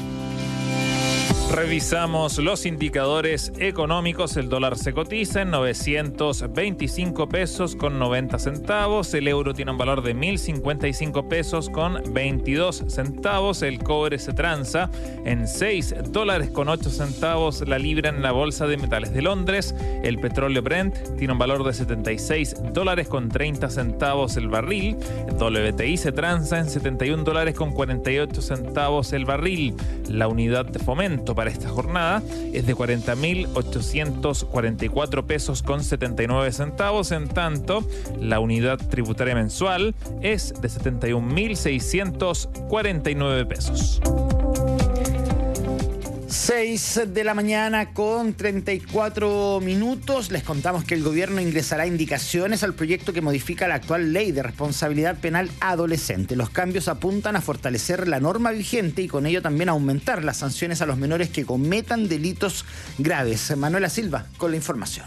Revisamos los indicadores económicos. El dólar se cotiza en novecientos veinticinco pesos con noventa centavos. El euro tiene un valor de mil cincuenta y cinco pesos con veintidós centavos. El cobre se transa en seis dólares con ocho centavos la libra en la Bolsa de Metales de Londres. El petróleo Brent tiene un valor de setenta y seis dólares con treinta centavos el barril. El W T I se transa en setenta y un dólares con cuarenta y ocho centavos el barril. La unidad de fomento para esta jornada es de cuarenta mil ochocientos cuarenta y cuatro pesos con setenta y nueve centavos, en tanto la unidad tributaria mensual es de setenta y un mil seiscientos cuarenta y nueve pesos. seis de la mañana con treinta y cuatro minutos. Les contamos que el gobierno ingresará indicaciones al proyecto que modifica la actual ley de responsabilidad penal adolescente. Los cambios apuntan a fortalecer la norma vigente y con ello también aumentar las sanciones a los menores que cometan delitos graves. Manuela Silva con la información.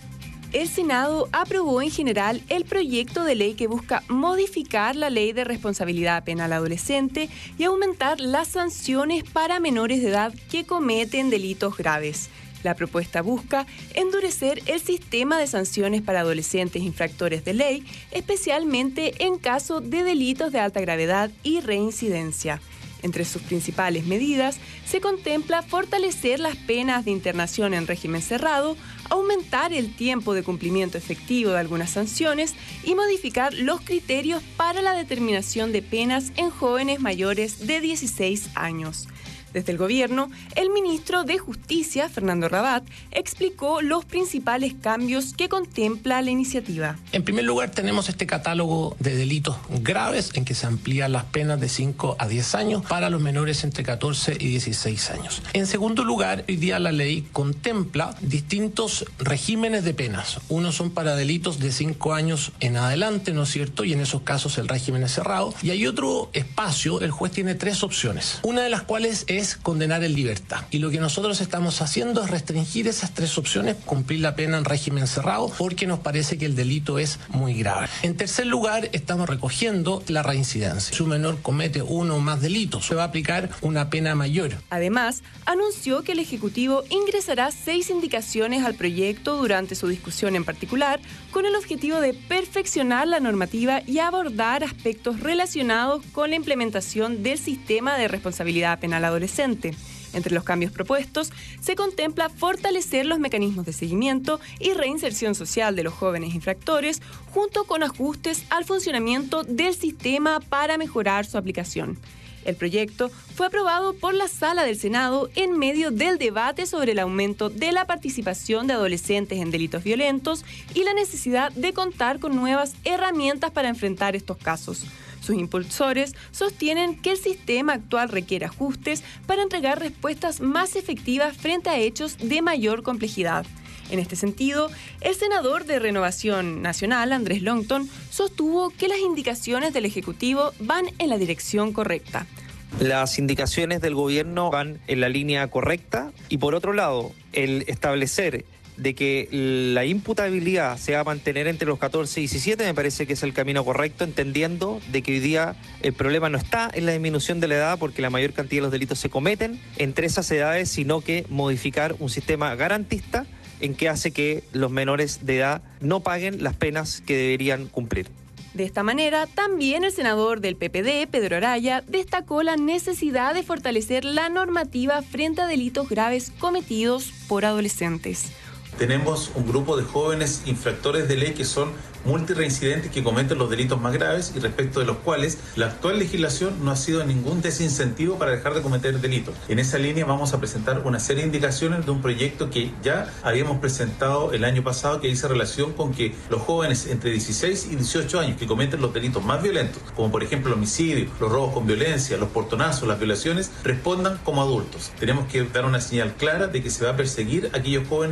El Senado aprobó en general el proyecto de ley que busca modificar la ley de responsabilidad penal adolescente y aumentar las sanciones para menores de edad que cometen delitos graves. La propuesta busca endurecer el sistema de sanciones para adolescentes infractores de ley, especialmente en caso de delitos de alta gravedad y reincidencia. Entre sus principales medidas se contempla fortalecer las penas de internación en régimen cerrado, aumentar el tiempo de cumplimiento efectivo de algunas sanciones y modificar los criterios para la determinación de penas en jóvenes mayores de dieciséis años. Desde el gobierno, el ministro de Justicia, Fernando Rabat, explicó los principales cambios que contempla la iniciativa. En primer lugar, tenemos este catálogo de delitos graves en que se amplían las penas de cinco a diez años para los menores entre catorce y dieciséis años. En segundo lugar, hoy día la ley contempla distintos regímenes de penas. Unos son para delitos de cinco años en adelante, ¿no es cierto? Y en esos casos el régimen es cerrado. Y hay otro espacio, el juez tiene tres opciones, una de las cuales es condenar en libertad. Y lo que nosotros estamos haciendo es restringir esas tres opciones, cumplir la pena en régimen cerrado, porque nos parece que el delito es muy grave. En tercer lugar, estamos recogiendo la reincidencia. Si un menor comete uno o más delitos, se va a aplicar una pena mayor. Además, anunció que el Ejecutivo ingresará seis indicaciones al proyecto durante su discusión en particular, con el objetivo de perfeccionar la normativa y abordar aspectos relacionados con la implementación del sistema de responsabilidad penal adolescente. Entre los cambios propuestos, se contempla fortalecer los mecanismos de seguimiento y reinserción social de los jóvenes infractores, junto con ajustes al funcionamiento del sistema para mejorar su aplicación. El proyecto fue aprobado por la Sala del Senado en medio del debate sobre el aumento de la participación de adolescentes en delitos violentos y la necesidad de contar con nuevas herramientas para enfrentar estos casos. Sus impulsores sostienen que el sistema actual requiere ajustes para entregar respuestas más efectivas frente a hechos de mayor complejidad. En este sentido, el senador de Renovación Nacional, Andrés Longton, sostuvo que las indicaciones del Ejecutivo van en la dirección correcta. Las indicaciones del gobierno van en la línea correcta y, por otro lado, el establecer de que la imputabilidad se va a mantener entre los catorce y diecisiete me parece que es el camino correcto, entendiendo de que hoy día el problema no está en la disminución de la edad, porque la mayor cantidad de los delitos se cometen entre esas edades, sino que modificar un sistema garantista en que hace que los menores de edad no paguen las penas que deberían cumplir. De esta manera, también el senador del P P D, Pedro Araya, destacó la necesidad de fortalecer la normativa frente a delitos graves cometidos por adolescentes. Tenemos un grupo de jóvenes infractores de ley que son multireincidentes, que cometen los delitos más graves y respecto de los cuales la actual legislación no ha sido ningún desincentivo para dejar de cometer delitos. En esa línea vamos a presentar una serie de indicaciones de un proyecto que ya habíamos presentado el año pasado, que dice relación con que los jóvenes entre dieciséis y dieciocho años que cometen los delitos más violentos, como por ejemplo el homicidio, los robos con violencia, los portonazos, las violaciones, respondan como adultos. Tenemos que dar una señal clara de que se va a perseguir a aquellos jóvenes delincuentes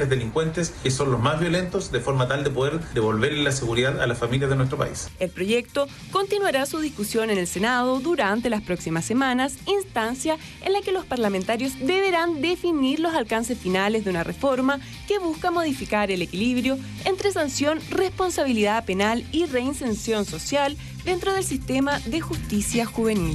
delincuentes, que son los más violentos, de forma tal de poder devolverle la seguridad a las familias de nuestro país. El proyecto continuará su discusión en el Senado durante las próximas semanas, instancia en la que los parlamentarios deberán definir los alcances finales de una reforma que busca modificar el equilibrio entre sanción, responsabilidad penal y reinserción social dentro del sistema de justicia juvenil.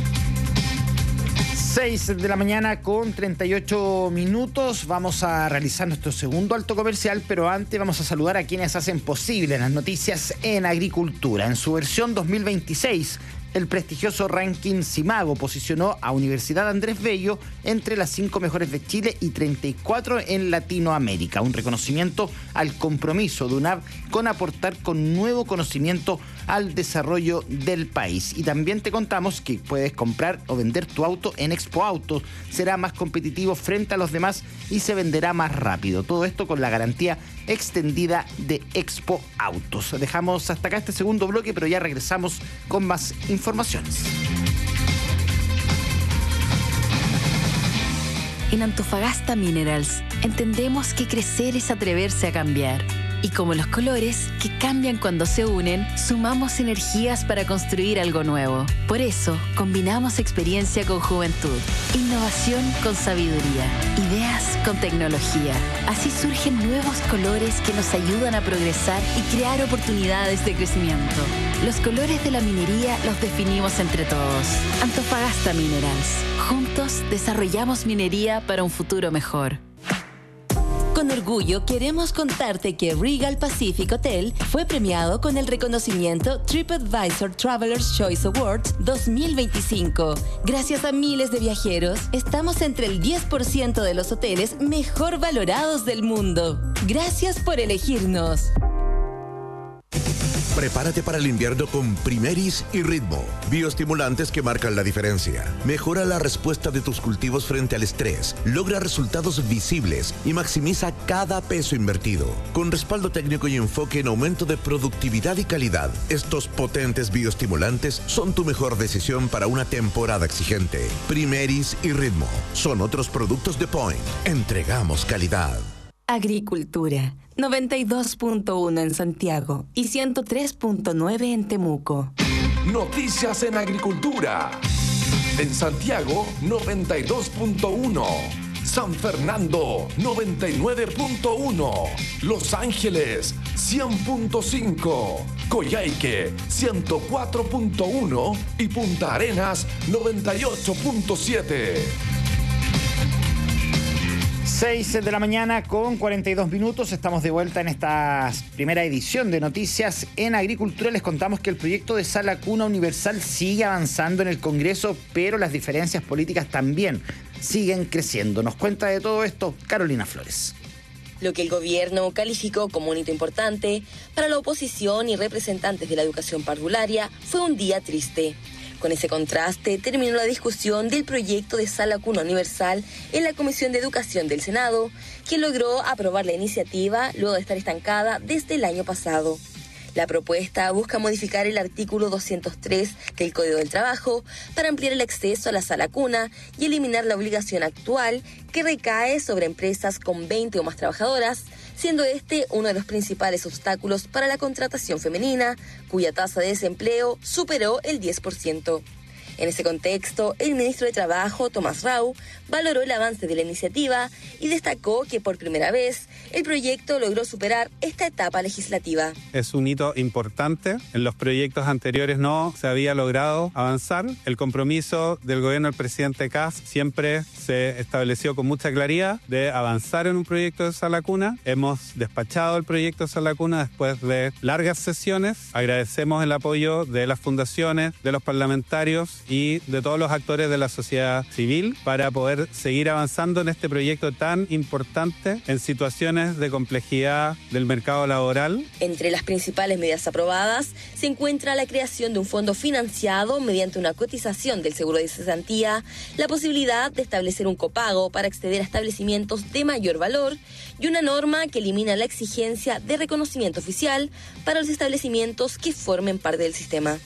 seis de la mañana con treinta y ocho minutos. Vamos a realizar nuestro segundo alto comercial, pero antes vamos a saludar a quienes hacen posible las noticias en agricultura. En su versión dos mil veintiséis, el prestigioso ranking Simago posicionó a Universidad Andrés Bello entre las cinco mejores de Chile y treinta y cuatro en Latinoamérica. Un reconocimiento al compromiso de U N A V con aportar con nuevo conocimiento al desarrollo del país. Y también te contamos que puedes comprar o vender tu auto en Expo Autos. Será más competitivo frente a los demás y se venderá más rápido. Todo esto con la garantía extendida de Expo Autos. Dejamos hasta acá este segundo bloque, pero ya regresamos con más informaciones. En Antofagasta Minerals entendemos que crecer es atreverse a cambiar. Y como los colores, que cambian cuando se unen, sumamos energías para construir algo nuevo. Por eso, combinamos experiencia con juventud, innovación con sabiduría, ideas con tecnología. Así surgen nuevos colores que nos ayudan a progresar y crear oportunidades de crecimiento. Los colores de la minería los definimos entre todos. Antofagasta Minerals. Juntos desarrollamos minería para un futuro mejor. Con orgullo queremos contarte que Regal Pacific Hotel fue premiado con el reconocimiento TripAdvisor Traveler's Choice Awards dos mil veinticinco. Gracias a miles de viajeros, estamos entre el diez por ciento de los hoteles mejor valorados del mundo. Gracias por elegirnos. Prepárate para el invierno con Primeris y Ritmo, bioestimulantes que marcan la diferencia. Mejora la respuesta de tus cultivos frente al estrés, logra resultados visibles y maximiza cada peso invertido. Con respaldo técnico y enfoque en aumento de productividad y calidad, estos potentes bioestimulantes son tu mejor decisión para una temporada exigente. Primeris y Ritmo son otros productos de Point. Entregamos calidad. Agricultura, noventa y dos punto uno en Santiago y ciento tres punto nueve en Temuco. Noticias en agricultura. En Santiago, noventa y dos punto uno. San Fernando, noventa y nueve punto uno. Los Ángeles, cien punto cinco. Coyhaique, ciento cuatro punto uno. Y Punta Arenas, noventa y ocho punto siete. seis de la mañana con cuarenta y dos minutos. Estamos de vuelta en esta primera edición de Noticias en Agricultura. Les contamos que el proyecto de Sala Cuna Universal sigue avanzando en el Congreso, pero las diferencias políticas también siguen creciendo. Nos cuenta de todo esto Carolina Flores. Lo que el gobierno calificó como un hito importante para la oposición y representantes de la educación parvularia fue un día triste. Con ese contraste terminó la discusión del proyecto de Sala Cuna Universal en la Comisión de Educación del Senado, que logró aprobar la iniciativa luego de estar estancada desde el año pasado. La propuesta busca modificar el artículo doscientos tres del Código del Trabajo para ampliar el acceso a la sala cuna y eliminar la obligación actual que recae sobre empresas con veinte o más trabajadoras, siendo este uno de los principales obstáculos para la contratación femenina, cuya tasa de desempleo superó el diez por ciento. En ese contexto, el ministro de Trabajo, Tomás Rau, valoró el avance de la iniciativa y destacó que por primera vez el proyecto logró superar esta etapa legislativa. Es un hito importante. En los proyectos anteriores no se había logrado avanzar. El compromiso del gobierno del presidente Kast siempre se estableció con mucha claridad de avanzar en un proyecto de Sala Cuna. Hemos despachado el proyecto de Sala Cuna después de largas sesiones. Agradecemos el apoyo de las fundaciones, de los parlamentarios y de todos los actores de la sociedad civil para poder seguir avanzando en este proyecto tan importante en situaciones de complejidad del mercado laboral. Entre las principales medidas aprobadas se encuentra la creación de un fondo financiado mediante una cotización del seguro de cesantía, la posibilidad de establecer un copago para acceder a establecimientos de mayor valor y una norma que elimina la exigencia de reconocimiento oficial para los establecimientos que formen parte del sistema.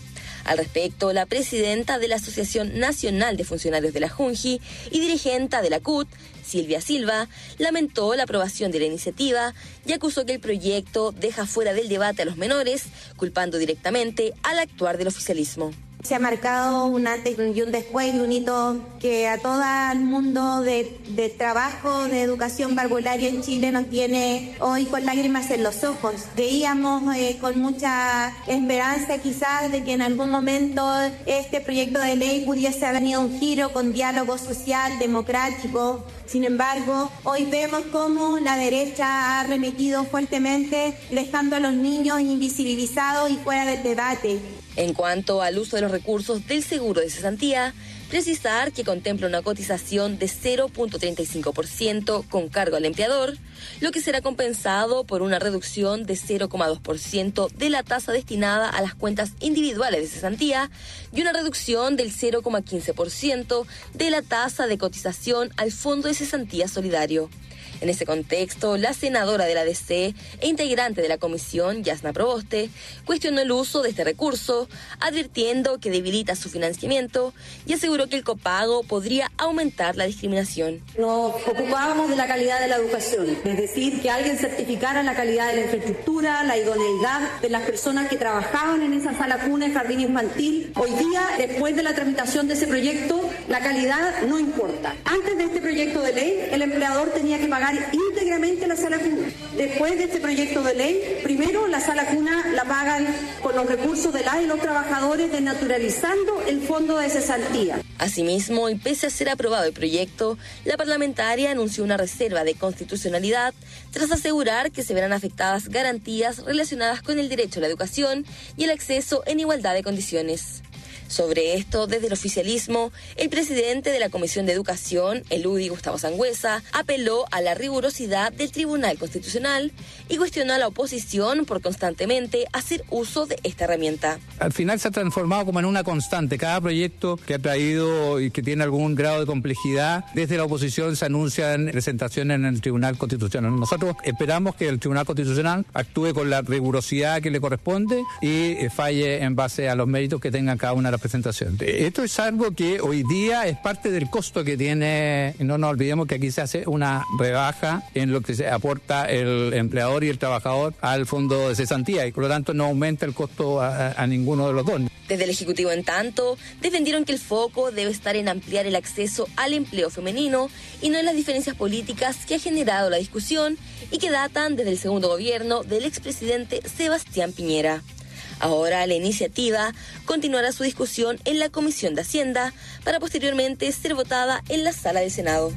Al respecto, la presidenta de la Asociación Nacional de Funcionarios de la Junji y dirigente de la C U T, Silvia Silva, lamentó la aprobación de la iniciativa y acusó que el proyecto deja fuera del debate a los menores, culpando directamente al actuar del oficialismo. Se ha marcado un antes y un después, y un hito que a todo el mundo de, de trabajo, de educación parvularia en Chile nos tiene hoy con lágrimas en los ojos. Veíamos eh, con mucha esperanza quizás de que en algún momento este proyecto de ley pudiese haber tenido un giro con diálogo social, democrático. Sin embargo, hoy vemos cómo la derecha ha arremetido fuertemente, dejando a los niños invisibilizados y fuera del debate. En cuanto al uso de los recursos del seguro de cesantía, precisar que contempla una cotización de cero punto treinta y cinco por ciento con cargo al empleador, lo que será compensado por una reducción de cero coma dos por ciento de la tasa destinada a las cuentas individuales de cesantía y una reducción del cero coma quince por ciento de la tasa de cotización al Fondo de Cesantía Solidario. En ese contexto, la senadora de la D C e integrante de la comisión, Yasna Proboste, cuestionó el uso de este recurso, advirtiendo que debilita su financiamiento y aseguró que el copago podría aumentar la discriminación. Nos ocupábamos de la calidad de la educación, es decir, que alguien certificara la calidad de la infraestructura, la idoneidad de las personas que trabajaban en esa sala cuna y jardín infantil. Hoy día, después de la tramitación de ese proyecto, la calidad no importa. Antes de este proyecto de ley, el empleador tenía que pagar íntegramente la sala cuna. Después de este proyecto de ley, primero la sala cuna la pagan con los recursos de la y los trabajadores, desnaturalizando el fondo de cesantía. Asimismo, y pese a ser aprobado el proyecto, la parlamentaria anunció una reserva de constitucionalidad tras asegurar que se verán afectadas garantías relacionadas con el derecho a la educación y el acceso en igualdad de condiciones. Sobre esto, desde el oficialismo, el presidente de la Comisión de Educación, el U D I Gustavo Sangüesa, apeló a la rigurosidad del Tribunal Constitucional y cuestionó a la oposición por constantemente hacer uso de esta herramienta. Al final se ha transformado como en una constante. Cada proyecto que ha traído y que tiene algún grado de complejidad, desde la oposición se anuncian presentaciones en el Tribunal Constitucional. Nosotros esperamos que el Tribunal Constitucional actúe con la rigurosidad que le corresponde y falle en base a los méritos que tengan cada una de las presentación. Esto es algo que hoy día es parte del costo que tiene, no nos olvidemos que aquí se hace una rebaja en lo que se aporta el empleador y el trabajador al fondo de cesantía y por lo tanto no aumenta el costo a, a ninguno de los dos. Desde el Ejecutivo, en tanto, defendieron que el foco debe estar en ampliar el acceso al empleo femenino y no en las diferencias políticas que ha generado la discusión y que datan desde el segundo gobierno del expresidente Sebastián Piñera. Ahora la iniciativa continuará su discusión en la Comisión de Hacienda para posteriormente ser votada en la Sala del Senado.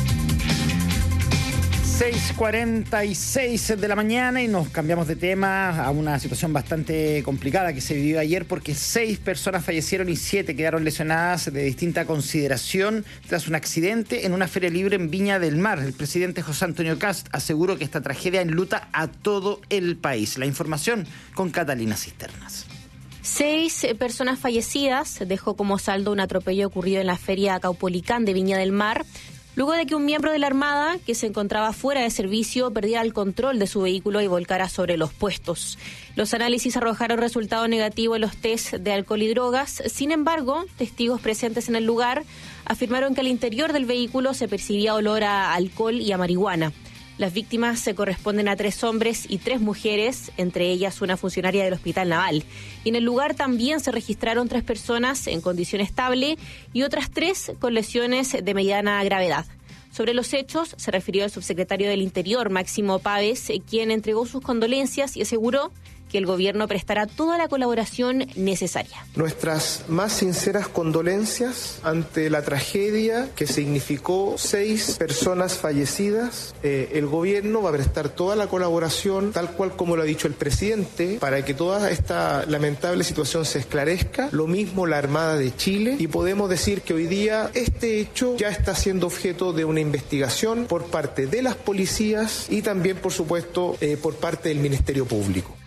seis cuarenta y seis de la mañana y nos cambiamos de tema a una situación bastante complicada que se vivió ayer porque seis personas fallecieron y siete quedaron lesionadas de distinta consideración tras un accidente en una feria libre en Viña del Mar. El presidente José Antonio Kast aseguró que esta tragedia enluta a todo el país. La información con Catalina Cisternas. Seis personas fallecidas dejó como saldo un atropello ocurrido en la feria Caupolicán de Viña del Mar, luego de que un miembro de la Armada, que se encontraba fuera de servicio, perdiera el control de su vehículo y volcara sobre los puestos. Los análisis arrojaron resultado negativo en los test de alcohol y drogas. Sin embargo, testigos presentes en el lugar afirmaron que al interior del vehículo se percibía olor a alcohol y a marihuana. Las víctimas se corresponden a tres hombres y tres mujeres, entre ellas una funcionaria del Hospital Naval. Y en el lugar también se registraron tres personas en condición estable y otras tres con lesiones de mediana gravedad. Sobre los hechos se refirió el subsecretario del Interior, Máximo Páez, quien entregó sus condolencias y aseguró que el gobierno prestará toda la colaboración necesaria. Nuestras más sinceras condolencias ante la tragedia que significó seis personas fallecidas. Eh, el gobierno va a prestar toda la colaboración, tal cual como lo ha dicho el presidente, para que toda esta lamentable situación se esclarezca. Lo mismo la Armada de Chile, y podemos decir que hoy día este hecho ya está siendo objeto de una investigación por parte de las policías y también, por supuesto, eh, por parte del Ministerio Público.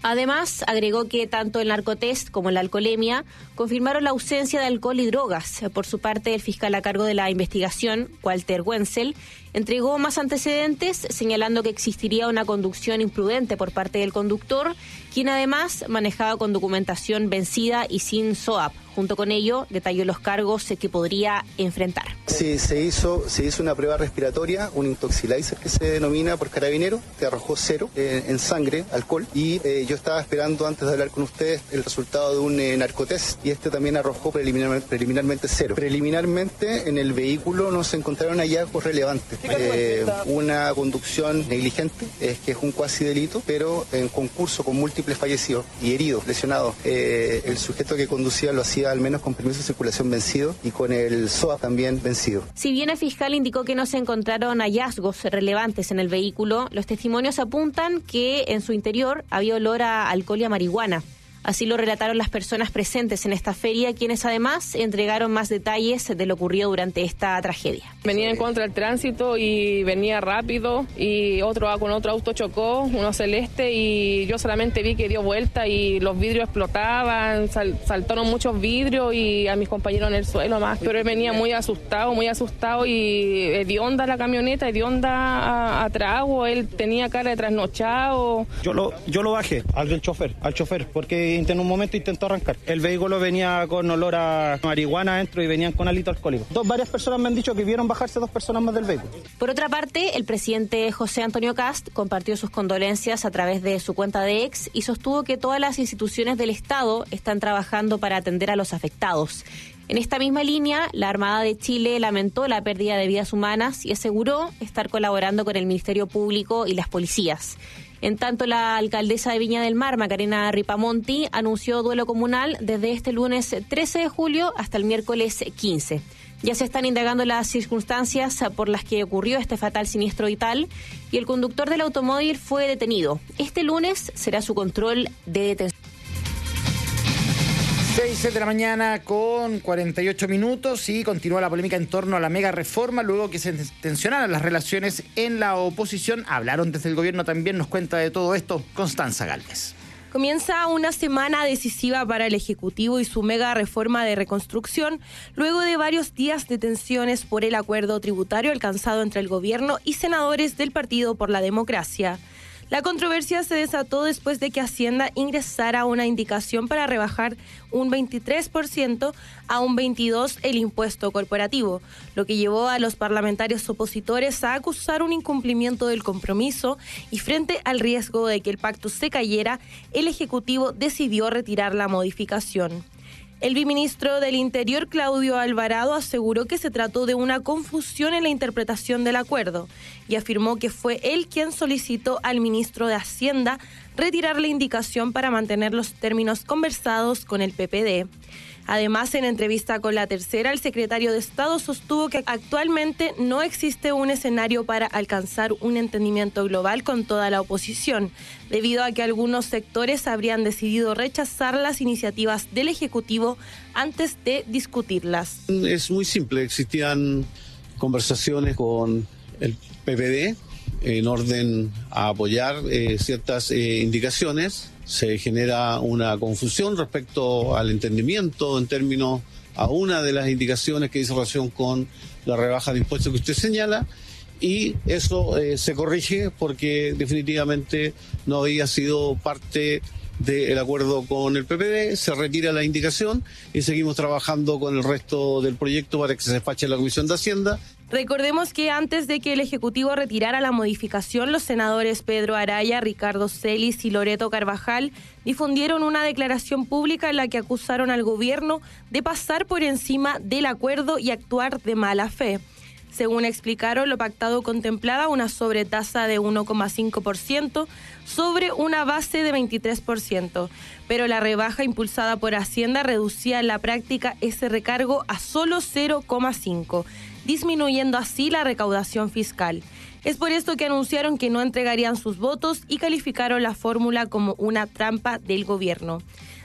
Además, agregó que tanto el narcotest como la alcoholemia confirmaron la ausencia de alcohol y drogas. Por su parte, el fiscal a cargo de la investigación, Walter Wenzel, entregó más antecedentes, señalando que existiría una conducción imprudente por parte del conductor, quien además manejaba con documentación vencida y sin S O A P. Junto con ello, detalló los cargos que podría enfrentar. Sí, se hizo, se hizo una prueba respiratoria, un intoxilizer que se denomina por carabinero, que arrojó cero eh, en sangre, alcohol, y eh, yo estaba esperando antes de hablar con ustedes el resultado de un eh, narcotest, y este también arrojó preliminar, preliminarmente cero. Preliminarmente en el vehículo no se encontraron hallazgos relevantes. Eh, una conducción negligente, es que es un cuasi delito, pero en concurso con múltiples fallecidos y heridos, lesionados. Eh, el sujeto que conducía lo hacía al menos con permiso de circulación vencido y con el S O A también vencido. Si bien el fiscal indicó que no se encontraron hallazgos relevantes en el vehículo, los testimonios apuntan que en su interior había olor a alcohol y a marihuana. Así lo relataron las personas presentes en esta feria, quienes además entregaron más detalles de lo ocurrido durante esta tragedia. Venía en contra del tránsito y venía rápido y otro con otro auto chocó, uno celeste, y yo solamente vi que dio vuelta y los vidrios explotaban, sal, saltaron muchos vidrios y a mis compañeros en el suelo más. Pero él venía muy asustado, muy asustado y hedionda la camioneta, hedionda a, a trago, él tenía cara de trasnochado. Yo lo, yo lo bajé al chofer, al chofer, porque en un momento intentó arrancar. El vehículo venía con olor a marihuana adentro y venían con alito alcohólico. Dos, varias personas me han dicho que vieron bajarse dos personas más del vehículo. Por otra parte, el presidente José Antonio Kast compartió sus condolencias a través de su cuenta de X y sostuvo que todas las instituciones del Estado están trabajando para atender a los afectados. En esta misma línea, la Armada de Chile lamentó la pérdida de vidas humanas y aseguró estar colaborando con el Ministerio Público y las policías. En tanto, la alcaldesa de Viña del Mar, Macarena Ripamonti, anunció duelo comunal desde este lunes trece de julio hasta el miércoles quince. Ya se están indagando las circunstancias por las que ocurrió este fatal siniestro vital y el conductor del automóvil fue detenido. Este lunes será su control de detención. seis de la mañana con cuarenta y ocho minutos y continúa la polémica en torno a la mega reforma luego que se tensionaron las relaciones en la oposición. Hablaron desde el gobierno también, nos cuenta de todo esto Constanza Gálvez. Comienza una semana decisiva para el Ejecutivo y su mega reforma de reconstrucción, luego de varios días de tensiones por el acuerdo tributario alcanzado entre el gobierno y senadores del Partido por la Democracia. La controversia se desató después de que Hacienda ingresara una indicación para rebajar un veintitrés por ciento a un veintidós por ciento el impuesto corporativo, lo que llevó a los parlamentarios opositores a acusar un incumplimiento del compromiso y frente al riesgo de que el pacto se cayera, el Ejecutivo decidió retirar la modificación. El viceministro del Interior, Claudio Alvarado, aseguró que se trató de una confusión en la interpretación del acuerdo y afirmó que fue él quien solicitó al ministro de Hacienda retirar la indicación para mantener los términos conversados con el P P D. Además, en entrevista con La Tercera, el secretario de Estado sostuvo que actualmente no existe un escenario para alcanzar un entendimiento global con toda la oposición, debido a que algunos sectores habrían decidido rechazar las iniciativas del Ejecutivo antes de discutirlas. Es muy simple, existían conversaciones con el P P D en orden a apoyar eh, ciertas eh, indicaciones. Se genera una confusión respecto al entendimiento en términos a una de las indicaciones que dice relación con la rebaja de impuestos que usted señala, y eso eh, se corrige porque definitivamente no había sido parte del acuerdo con el P P D, se retira la indicación y seguimos trabajando con el resto del proyecto para que se despache en la Comisión de Hacienda. Recordemos que antes de que el Ejecutivo retirara la modificación, los senadores Pedro Araya, Ricardo Celis y Loreto Carvajal difundieron una declaración pública en la que acusaron al gobierno de pasar por encima del acuerdo y actuar de mala fe. Según explicaron, lo pactado contemplaba una sobretasa de uno coma cinco por ciento sobre una base de veintitrés por ciento, pero la rebaja impulsada por Hacienda reducía en la práctica ese recargo a solo cero coma cinco por ciento. Disminuyendo así la recaudación fiscal. Es por esto que anunciaron que no entregarían sus votos y calificaron la fórmula como una trampa del gobierno.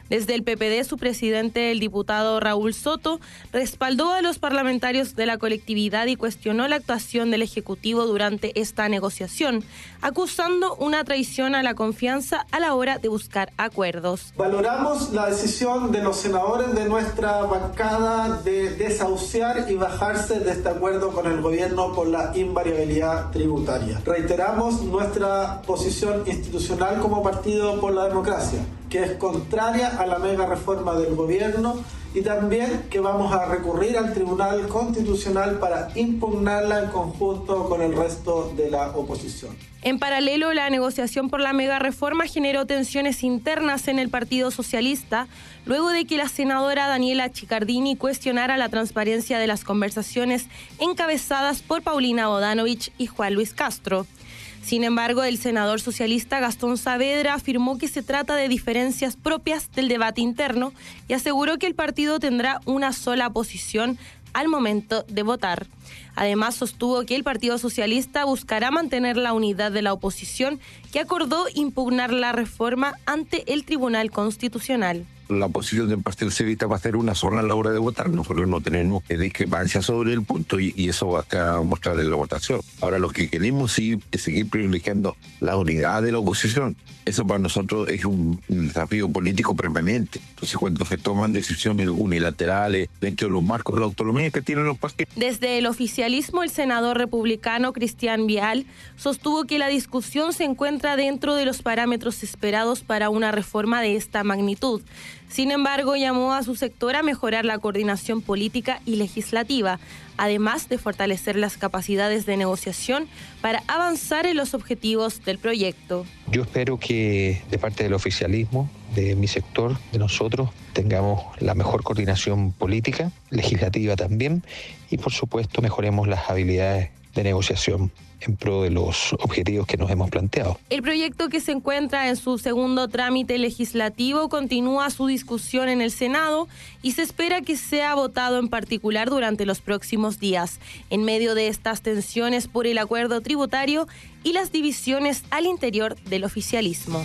Desde el P P D, su presidente, el diputado Raúl Soto, respaldó a los parlamentarios de la colectividad y cuestionó la actuación del Ejecutivo durante esta negociación, acusando una traición a la confianza a la hora de buscar acuerdos. Valoramos la decisión de los senadores de nuestra bancada de desahuciar y bajarse de este acuerdo con el gobierno por la invariabilidad tributaria. Reiteramos nuestra posición institucional como Partido por la Democracia, que es contraria a la mega reforma del gobierno, y también que vamos a recurrir al Tribunal Constitucional para impugnarla en conjunto con el resto de la oposición. En paralelo, la negociación por la mega reforma generó tensiones internas en el Partido Socialista, luego de que la senadora Daniela Chiccardini cuestionara la transparencia de las conversaciones encabezadas por Paulina Bodanovich y Juan Luis Castro. Sin embargo, el senador socialista Gastón Saavedra afirmó que se trata de diferencias propias del debate interno y aseguró que el partido tendrá una sola posición al momento de votar. Además, sostuvo que el Partido Socialista buscará mantener la unidad de la oposición, que acordó impugnar la reforma ante el Tribunal Constitucional. La posición del Partido Socialista va a ser una sola a la hora de votar. Nosotros no tenemos discrepancia sobre el punto y, y eso va a mostrar en la votación. Ahora, lo que queremos sí es seguir privilegiando la unidad de la oposición. Eso para nosotros es un, un desafío político permanente. Entonces, cuando se toman decisiones unilaterales dentro de los marcos de la autonomía que tienen los partidos. Desde el oficialismo, el senador republicano Cristian Vial sostuvo que la discusión se encuentra dentro de los parámetros esperados para una reforma de esta magnitud. Sin embargo, llamó a su sector a mejorar la coordinación política y legislativa, además de fortalecer las capacidades de negociación para avanzar en los objetivos del proyecto. Yo espero que de parte del oficialismo, de mi sector, de nosotros, tengamos la mejor coordinación política, legislativa también, y por supuesto mejoremos las habilidades de negociación en pro de los objetivos que nos hemos planteado. El proyecto, que se encuentra en su segundo trámite legislativo, continúa su discusión en el Senado y se espera que sea votado en particular durante los próximos días, en medio de estas tensiones por el acuerdo tributario y las divisiones al interior del oficialismo.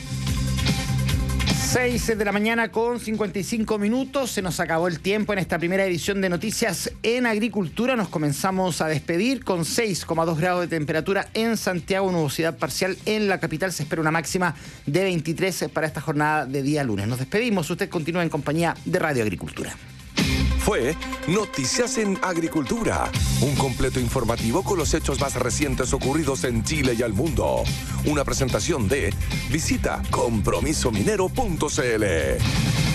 seis de la mañana con cincuenta y cinco minutos. Se nos acabó el tiempo en esta primera edición de Noticias en Agricultura. Nos comenzamos a despedir con seis coma dos grados de temperatura en Santiago, nubosidad parcial en la capital. Se espera una máxima de veintitrés para esta jornada de día lunes. Nos despedimos. Usted continúa en compañía de Radio Agricultura. Fue Noticias en Agricultura, un completo informativo con los hechos más recientes ocurridos en Chile y el mundo. Una presentación de Visita compromiso minero punto c l.